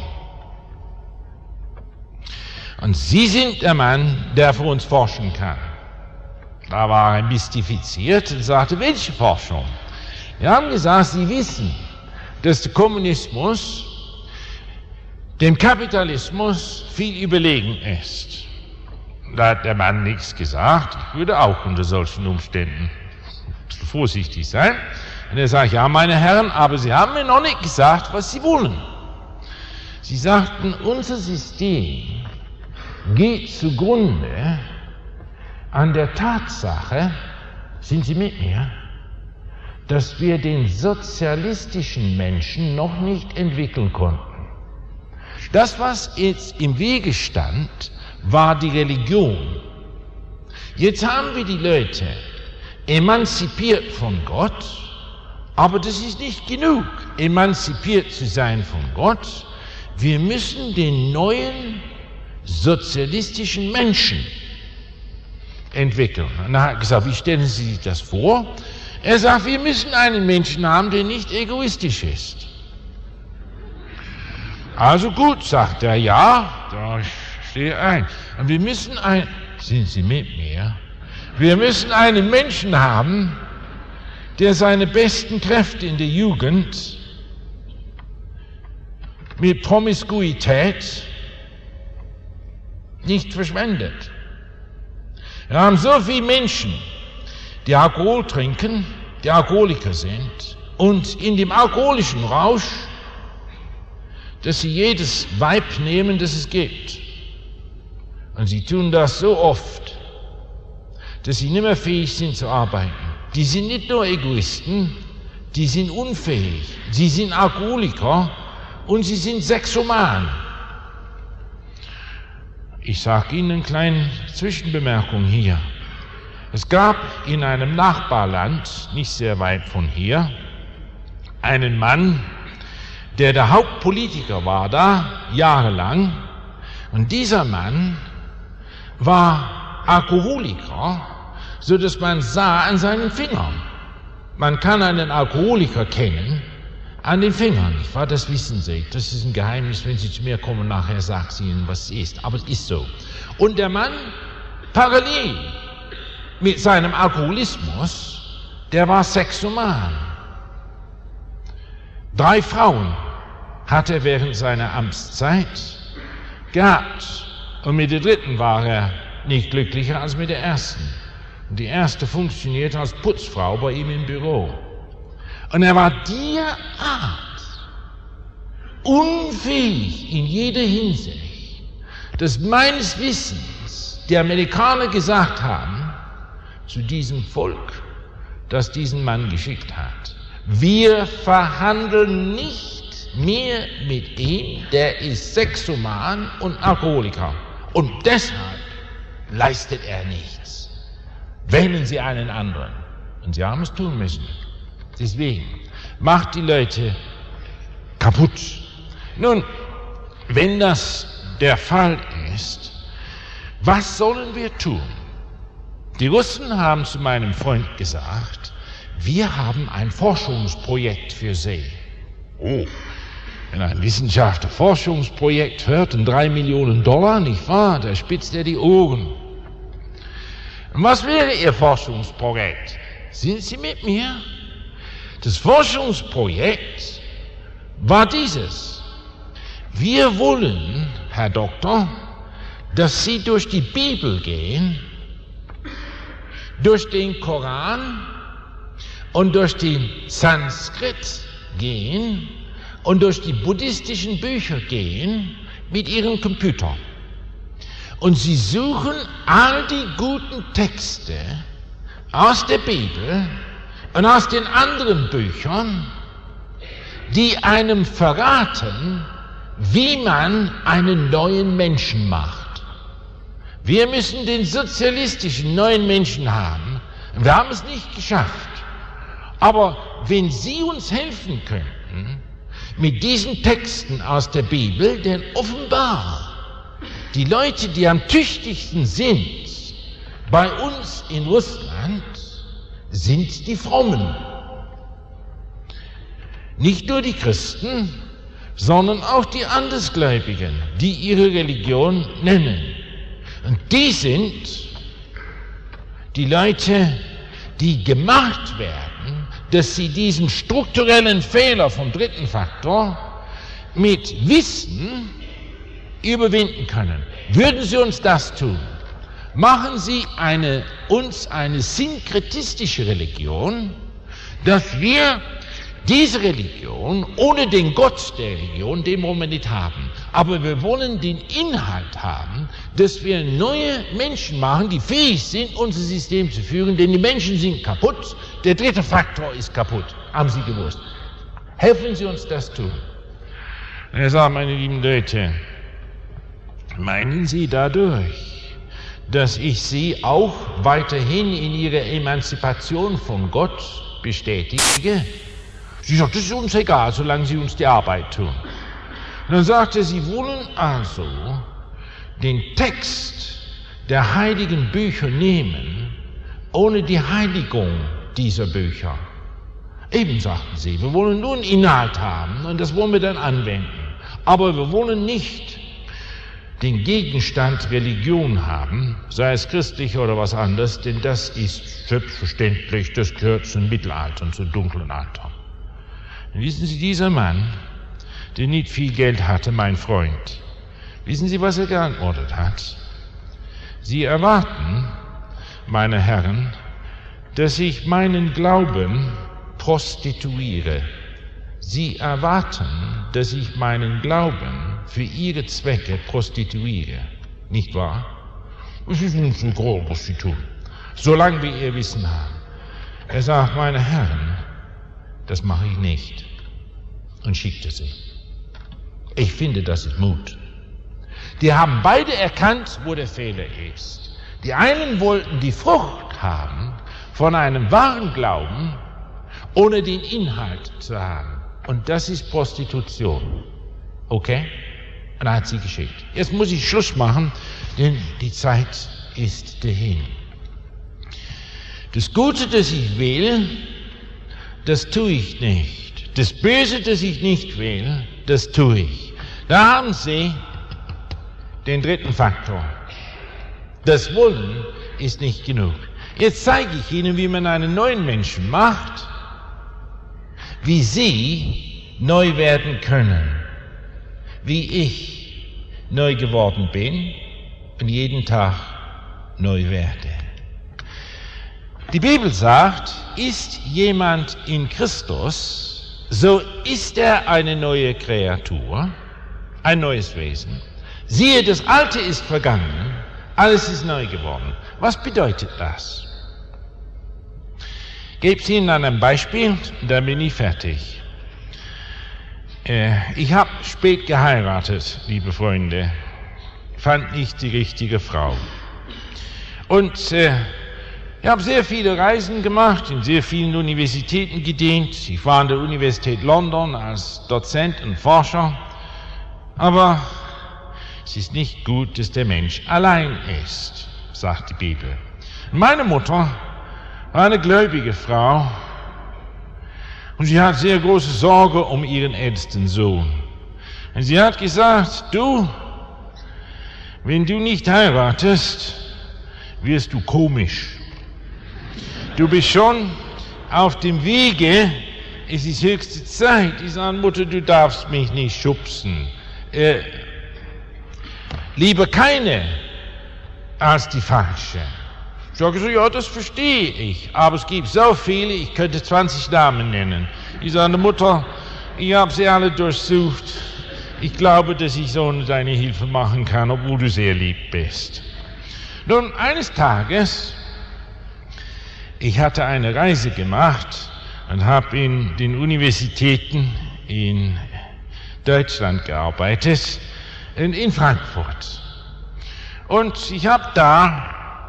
S1: Und Sie sind der Mann, der für uns forschen kann. Da war er mystifiziert und sagte, welche Forschung? Wir haben gesagt, Sie wissen, dass der Kommunismus dem Kapitalismus viel überlegen ist. Da hat der Mann nichts gesagt. Ich würde auch unter solchen Umständen vorsichtig sein. Und er sagt, ja, meine Herren, aber Sie haben mir noch nicht gesagt, was Sie wollen. Sie sagten, unser System geht zugrunde an der Tatsache, sind Sie mit mir, dass wir den sozialistischen Menschen noch nicht entwickeln konnten. Das, was jetzt im Wege stand, war die Religion. Jetzt haben wir die Leute emanzipiert von Gott, aber das ist nicht genug, emanzipiert zu sein von Gott. Wir müssen den neuen sozialistischen Menschen entwickeln. Und er hat gesagt, wie stellen Sie sich das vor? Er sagt, wir müssen einen Menschen haben, der nicht egoistisch ist. Also gut, sagt er, ja, da stehe ein. Und wir müssen sind Sie mit mir? Wir müssen einen Menschen haben, der seine besten Kräfte in der Jugend mit Promiskuität nicht verschwendet. Wir haben so viele Menschen, die Alkohol trinken, die Alkoholiker sind und in dem alkoholischen Rausch, dass sie jedes Weib nehmen, das es gibt. Und sie tun das so oft, dass sie nicht mehr fähig sind zu arbeiten. Die sind nicht nur Egoisten, die sind unfähig. Sie sind Alkoholiker und sie sind Sexoman. Ich sage Ihnen eine kleine Zwischenbemerkung hier. Es gab in einem Nachbarland, nicht sehr weit von hier, einen Mann, der Hauptpolitiker war da, jahrelang. Und dieser Mann war Alkoholiker, so dass man sah an seinen Fingern. Man kann einen Alkoholiker kennen an den Fingern, nicht wahr? Das wissen Sie. Das ist ein Geheimnis. Wenn Sie zu mir kommen, nachher sage ich Ihnen, was es ist. Aber es ist so. Und der Mann, parallel mit seinem Alkoholismus, der war Sexoman. 3 Frauen hat er während seiner Amtszeit gehabt. Und mit der dritten war er nicht glücklicher als mit der ersten. Und die erste funktionierte als Putzfrau bei ihm im Büro. Und er war derart unfähig in jeder Hinsicht, dass meines Wissens die Amerikaner gesagt haben zu diesem Volk, das diesen Mann geschickt hat: Wir verhandeln nicht mehr mit ihm, der ist Sexoman und Alkoholiker. Und deshalb leistet er nichts. Wählen Sie einen anderen. Und Sie haben es tun müssen. Deswegen macht die Leute kaputt. Nun, wenn das der Fall ist, was sollen wir tun? Die Russen haben zu meinem Freund gesagt, wir haben ein Forschungsprojekt für Sie. Oh, wenn ein Wissenschaftler Forschungsprojekt hört und $3 Millionen, nicht wahr, da spitzt er die Ohren. Und was wäre Ihr Forschungsprojekt? Sind Sie mit mir? Das Forschungsprojekt war dieses: Wir wollen, Herr Doktor, dass Sie durch die Bibel gehen, durch den Koran und durch den Sanskrit gehen und durch die buddhistischen Bücher gehen mit Ihrem Computer. Und Sie suchen all die guten Texte aus der Bibel und aus den anderen Büchern, die einem verraten, wie man einen neuen Menschen macht. Wir müssen den sozialistischen neuen Menschen haben. Wir haben es nicht geschafft. Aber wenn Sie uns helfen könnten mit diesen Texten aus der Bibel, denn offenbar die Leute, die am tüchtigsten sind bei uns in Russland, sind die Frommen. Nicht nur die Christen, sondern auch die Andersgläubigen, die ihre Religion nennen. Und die sind die Leute, die gemacht werden, dass sie diesen strukturellen Fehler vom dritten Faktor mit Wissen überwinden können. Würden Sie uns das tun? Machen Sie uns eine synkretistische Religion, dass wir diese Religion ohne den Gott der Religion, den wollen wir nicht haben. Aber wir wollen den Inhalt haben, dass wir neue Menschen machen, die fähig sind, unser System zu führen, denn die Menschen sind kaputt, der dritte Faktor ist kaputt. Haben Sie gewusst? Helfen Sie uns das tun. Er sagt, meine lieben Leute, meinen Sie dadurch, dass ich Sie auch weiterhin in Ihrer Emanzipation von Gott bestätige? Sie sagt, das ist uns egal, solange Sie uns die Arbeit tun. Und dann sagt er, Sie wollen also den Text der heiligen Bücher nehmen, ohne die Heiligung dieser Bücher. Eben, sagten Sie, wir wollen nur einen Inhalt haben und das wollen wir dann anwenden. Aber wir wollen nicht den Gegenstand Religion haben, sei es christlich oder was anderes, denn das ist selbstverständlich, das gehört zum Mittelalter und zum dunklen Alter. Wissen Sie, dieser Mann, der nicht viel Geld hatte, mein Freund, wissen Sie, was er geantwortet hat? Sie erwarten, meine Herren, dass ich meinen Glauben prostituiere. Sie erwarten, dass ich meinen Glauben für ihre Zwecke prostituiere. Nicht wahr? Es ist nicht so groß, was sie tun, solange wir ihr Wissen haben. Er sagt, meine Herren, das mache ich nicht, und schickte sie. Ich finde, das ist Mut. Die haben beide erkannt, wo der Fehler ist. Die einen wollten die Frucht haben von einem wahren Glauben, ohne den Inhalt zu haben. Und das ist Prostitution. Okay? Und er hat sie geschickt. Jetzt muss ich Schluss machen, denn die Zeit ist dahin. Das Gute, das ich will, das tue ich nicht. Das Böse, das ich nicht will, das tue ich. Da haben Sie den dritten Faktor. Das Wollen ist nicht genug. Jetzt zeige ich Ihnen, wie man einen neuen Menschen macht, wie Sie neu werden können, wie ich neu geworden bin und jeden Tag neu werde. Die Bibel sagt, ist jemand in Christus, so ist er eine neue Kreatur, ein neues Wesen. Siehe, das Alte ist vergangen, alles ist neu geworden. Was bedeutet das? Ich gebe es Ihnen an einem Beispiel, dann bin ich fertig. Ich habe spät geheiratet, liebe Freunde, fand nicht die richtige Frau. Und ich habe sehr viele Reisen gemacht, in sehr vielen Universitäten gedient. Ich war an der Universität London als Dozent und Forscher. Aber es ist nicht gut, dass der Mensch allein ist, sagt die Bibel. Meine Mutter war eine gläubige Frau und sie hat sehr große Sorge um ihren ältesten Sohn. Und sie hat gesagt, du, wenn du nicht heiratest, wirst du komisch. Du bist schon auf dem Wege, es ist höchste Zeit. Ich sage, Mutter, du darfst mich nicht schubsen. Lieber keine als die falsche. Ich sage so, ja, das verstehe ich, aber es gibt so viele, ich könnte 20 Namen nennen. Ich sage, Mutter, ich habe sie alle durchsucht. Ich glaube, dass ich so deine Hilfe machen kann, obwohl du sehr lieb bist. Nun, eines Tages, ich hatte eine Reise gemacht und habe in den Universitäten in Deutschland gearbeitet, in Frankfurt. Und ich habe da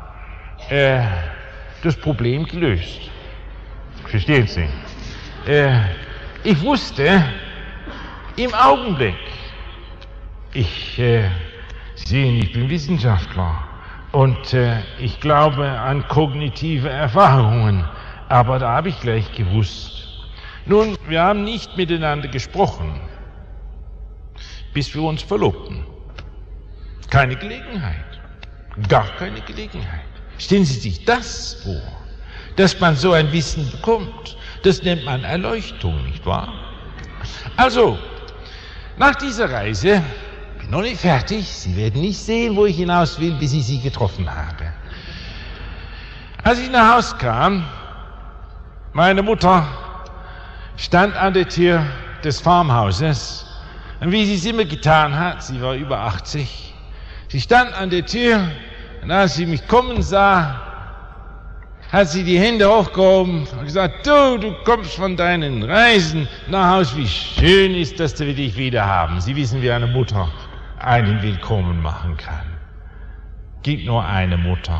S1: das Problem gelöst. Verstehen Sie? Ich wusste im Augenblick, Sie sehen, ich bin Wissenschaftler und ich glaube an kognitive Erfahrungen, aber da habe ich gleich gewusst. Nun, wir haben nicht miteinander gesprochen, bis wir uns verlobten. Keine Gelegenheit, gar keine Gelegenheit. Stellen Sie sich das vor, dass man so ein Wissen bekommt. Das nennt man Erleuchtung, nicht wahr? Also, nach dieser Reise, bin noch nicht fertig, Sie werden nicht sehen, wo ich hinaus will, bis ich Sie getroffen habe. Als ich nach Hause kam, meine Mutter stand an der Tür des Farmhauses und wie sie es immer getan hat, sie war über 80, sie stand an der Tür und als sie mich kommen sah, hat sie die Hände hochgehoben und gesagt, du kommst von deinen Reisen nach Hause, wie schön ist, dass wir dich wieder haben. Sie wissen, wie eine Mutter einen willkommen machen kann. Gibt nur eine Mutter.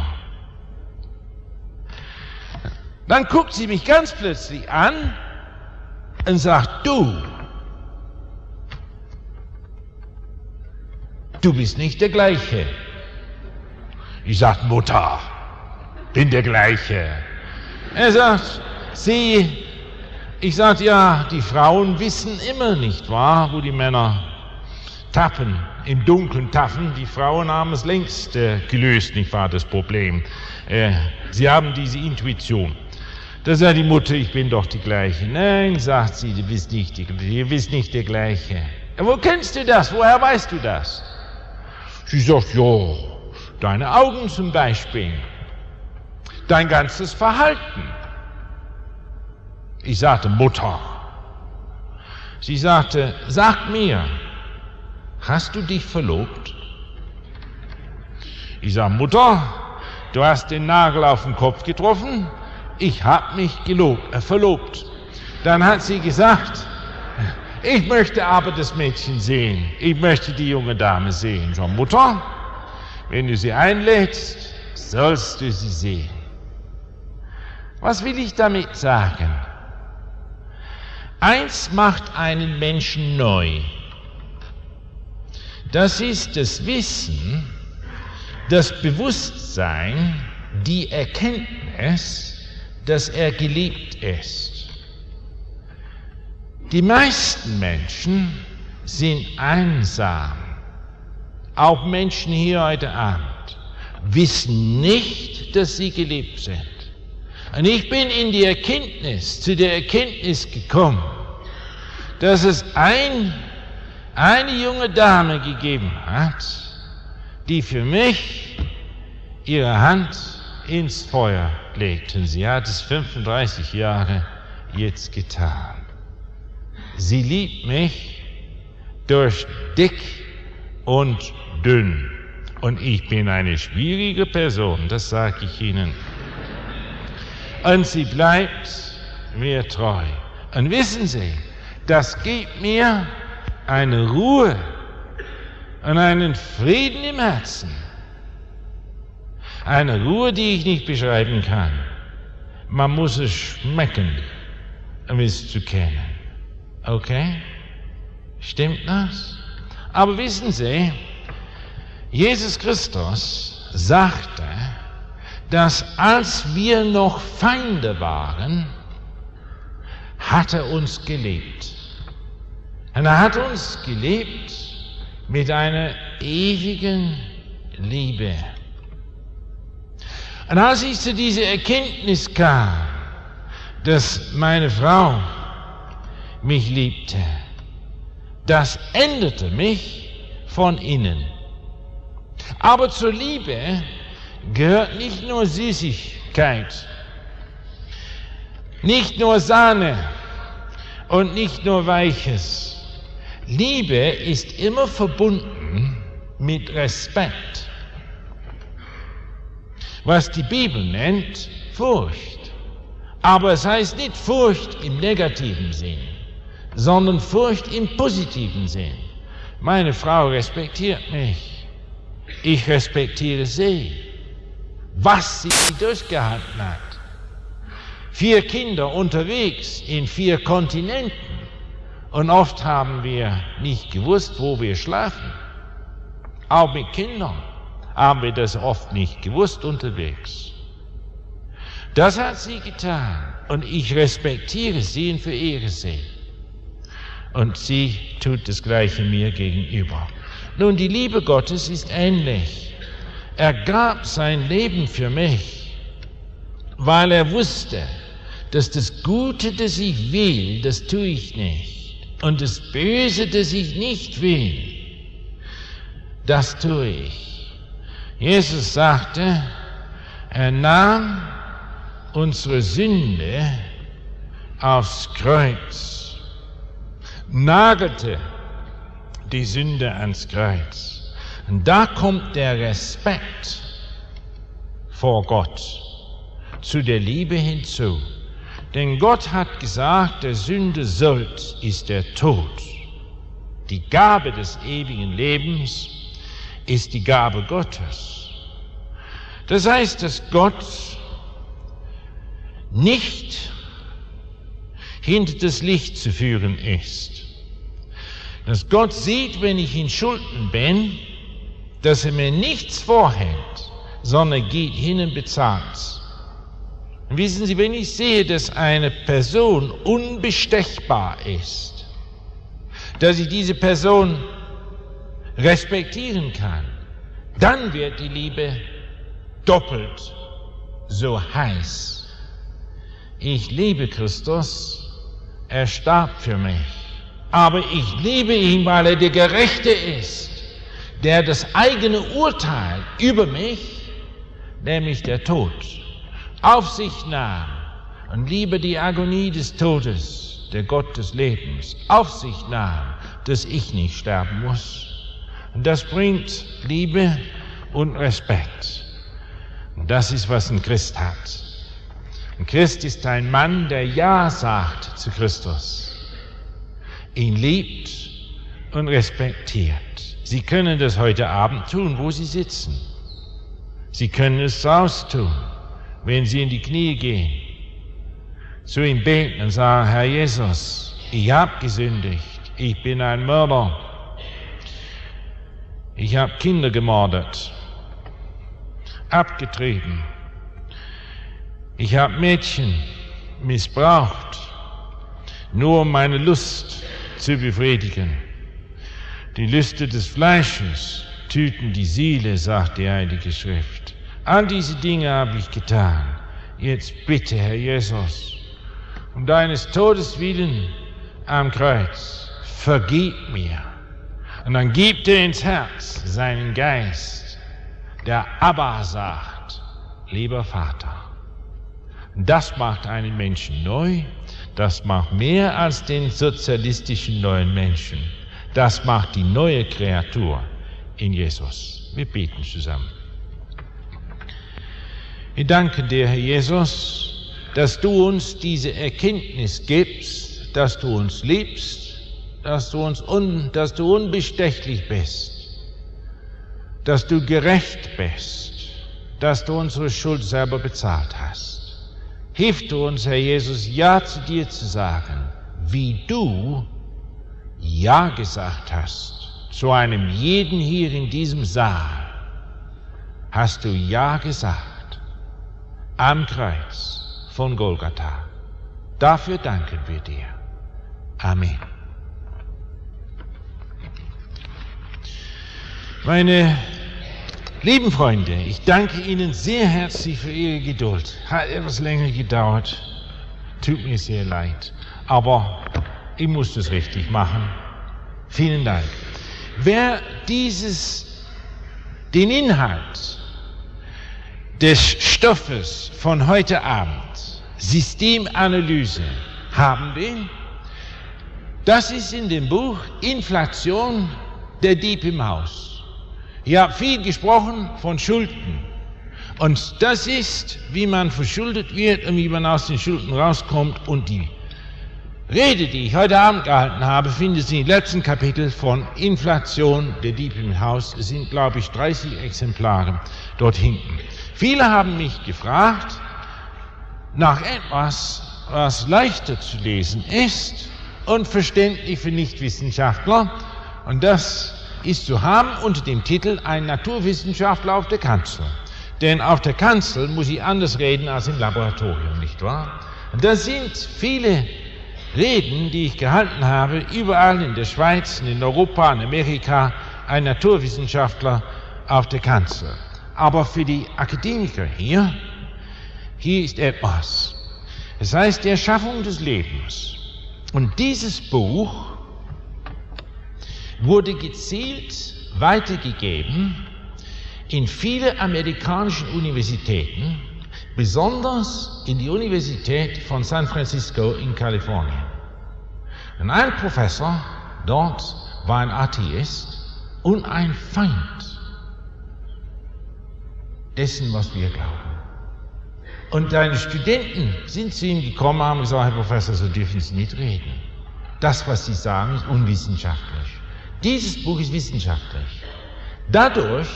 S1: Dann guckt sie mich ganz plötzlich an und sagt, du bist nicht der Gleiche. Ich sag, Mutter, bin der Gleiche. Er sagt, ich sag, ja, die Frauen wissen immer, nicht wahr, wo die Männer tappen, im Dunkeln tappen. Die Frauen haben es längst gelöst, nicht wahr, das Problem. Sie haben diese Intuition. Da sagt die Mutter, ich bin doch die Gleiche. Nein, sagt sie, du bist nicht der Gleiche. Wo kennst du das? Woher weißt du das? Sie sagt, ja, Deine Augen zum Beispiel, dein ganzes Verhalten. Ich sagte, Mutter. Sie sagte, sag mir, hast du dich verlobt? Ich sage, Mutter, du hast den Nagel auf den Kopf getroffen, ich habe mich verlobt. Dann hat sie gesagt, ich möchte aber das Mädchen sehen, ich möchte die junge Dame sehen. Ich sage, Mutter, wenn du sie einlädst, sollst du sie sehen. Was will ich damit sagen? Eins macht einen Menschen neu. Das ist das Wissen, das Bewusstsein, die Erkenntnis, dass er geliebt ist. Die meisten Menschen sind einsam. Auch Menschen hier heute Abend wissen nicht, dass sie geliebt sind. Und ich bin zu der Erkenntnis gekommen, dass es eine junge Dame gegeben hat, die für mich ihre Hand ins Feuer legt. Und sie hat es 35 Jahre jetzt getan. Sie liebt mich durch dick und dünn. Und ich bin eine schwierige Person, das sage ich Ihnen. Und sie bleibt mir treu. Und wissen Sie, das gibt mir eine Ruhe und einen Frieden im Herzen. Eine Ruhe, die ich nicht beschreiben kann. Man muss es schmecken, um es zu kennen. Okay? Stimmt das? Aber wissen Sie, Jesus Christus sagte, dass als wir noch Feinde waren, hat er uns geliebt. Und er hat uns geliebt mit einer ewigen Liebe. Und als ich zu dieser Erkenntnis kam, dass meine Frau mich liebte, das änderte mich von innen. Aber zur Liebe gehört nicht nur Süßigkeit, nicht nur Sahne und nicht nur Weiches. Liebe ist immer verbunden mit Respekt, was die Bibel nennt Furcht. Aber es heißt nicht Furcht im negativen Sinn, sondern Furcht im positiven Sinn. Meine Frau respektiert mich, ich respektiere sie. Was sie durchgehalten hat. 4 Kinder unterwegs in 4 Kontinenten. Und oft haben wir nicht gewusst, wo wir schlafen. Auch mit Kindern haben wir das oft nicht gewusst unterwegs. Das hat sie getan. Und ich respektiere sie und verehre sie. Und sie tut das Gleiche mir gegenüber. Nun, die Liebe Gottes ist ähnlich. Er gab sein Leben für mich, weil er wusste, dass das Gute, das ich will, das tue ich nicht. Und das Böse, das ich nicht will, das tue ich. Jesus sagte, er nahm unsere Sünde aufs Kreuz, nagelte die Sünde ans Kreuz. Und da kommt der Respekt vor Gott zu der Liebe hinzu. Denn Gott hat gesagt, der Sünde Sold ist der Tod. Die Gabe des ewigen Lebens ist die Gabe Gottes. Das heißt, dass Gott nicht hinter das Licht zu führen ist. Dass Gott sieht, wenn ich in Schulden bin, dass er mir nichts vorhält, sondern geht hin und bezahlt. Und wissen Sie, wenn ich sehe, dass eine Person unbestechbar ist, dass ich diese Person respektieren kann, dann wird die Liebe doppelt so heiß. Ich liebe Christus, er starb für mich, aber ich liebe ihn, weil er der Gerechte ist, der das eigene Urteil über mich, nämlich der Tod, auf sich nahm und lieber die Agonie des Todes, der Gott des Lebens, auf sich nahm, dass ich nicht sterben muss. Und das bringt Liebe und Respekt. Und das ist, was ein Christ hat. Ein Christ ist ein Mann, der Ja sagt zu Christus, ihn liebt und respektiert. Sie können das heute Abend tun, wo Sie sitzen. Sie können es draußen tun, wenn Sie in die Knie gehen, zu ihm beten und sagen, Herr Jesus, ich habe gesündigt, ich bin ein Mörder, ich habe Kinder gemordet, abgetrieben, ich habe Mädchen missbraucht, nur um meine Lust zu befriedigen. Die Lüste des Fleisches töten die Seele, sagt die Heilige Schrift. All diese Dinge habe ich getan. Jetzt bitte, Herr Jesus, um deines Todes willen am Kreuz, vergib mir. Und dann gibt er ins Herz seinen Geist, der Abba sagt, lieber Vater. Das macht einen Menschen neu, das macht mehr als den sozialistischen neuen Menschen. Das macht die neue Kreatur in Jesus. Wir beten zusammen. Wir danken dir, Herr Jesus, dass du uns diese Erkenntnis gibst, dass du uns liebst, dass du unbestechlich bist, dass du gerecht bist, dass du unsere Schuld selber bezahlt hast. Hilf du uns, Herr Jesus, Ja zu dir zu sagen, wie du Ja gesagt hast. Zu einem jeden hier in diesem Saal hast du Ja gesagt. Am Kreuz von Golgatha. Dafür danken wir dir. Amen. Meine lieben Freunde, ich danke Ihnen sehr herzlich für Ihre Geduld. Hat etwas länger gedauert. Tut mir sehr leid. Aber ich muss das richtig machen. Vielen Dank. Wer den Inhalt des Stoffes von heute Abend, Systemanalyse, haben will, das ist in dem Buch Inflation, der Dieb im Haus. Ich habe viel gesprochen von Schulden. Und das ist, wie man verschuldet wird und wie man aus den Schulden rauskommt. Und die Rede, die ich heute Abend gehalten habe, findet sich im letzten Kapitel von Inflation, der Dieb im Haus. Es sind, glaube ich, 30 Exemplare dort hinten. Viele haben mich gefragt nach etwas, was leichter zu lesen ist und verständlich für Nichtwissenschaftler. Und das ist zu haben unter dem Titel Ein Naturwissenschaftler auf der Kanzel. Denn auf der Kanzel muss ich anders reden als im Laboratorium, nicht wahr? Und das sind viele Reden, die ich gehalten habe, überall in der Schweiz, in Europa, in Amerika, ein Naturwissenschaftler auf der Kanzel. Aber für die Akademiker hier ist etwas. Es heißt die Erschaffung des Lebens. Und dieses Buch wurde gezielt weitergegeben in viele amerikanische Universitäten, besonders in die Universität von San Francisco in Kalifornien. Und ein Professor dort war ein Atheist und ein Feind dessen, was wir glauben. Und seine Studenten sind zu ihm gekommen und haben gesagt, Herr Professor, so dürfen Sie nicht reden. Das, was Sie sagen, ist unwissenschaftlich. Dieses Buch ist wissenschaftlich. Dadurch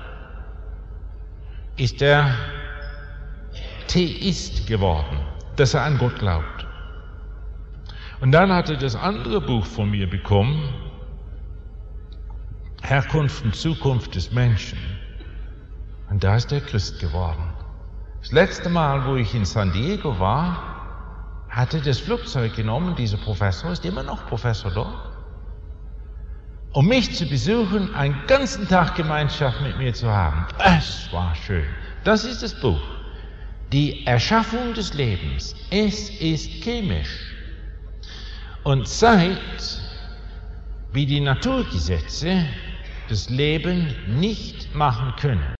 S1: ist er Theist geworden, dass er an Gott glaubt. Und dann hat er das andere Buch von mir bekommen, Herkunft und Zukunft des Menschen. Und da ist er Christ geworden. Das letzte Mal, wo ich in San Diego war, hat er das Flugzeug genommen, dieser Professor ist immer noch Professor dort, um mich zu besuchen, einen ganzen Tag Gemeinschaft mit mir zu haben. Es war schön. Das ist das Buch. Die Erschaffung des Lebens. Es ist chemisch und zeigt, wie die Naturgesetze das Leben nicht machen können.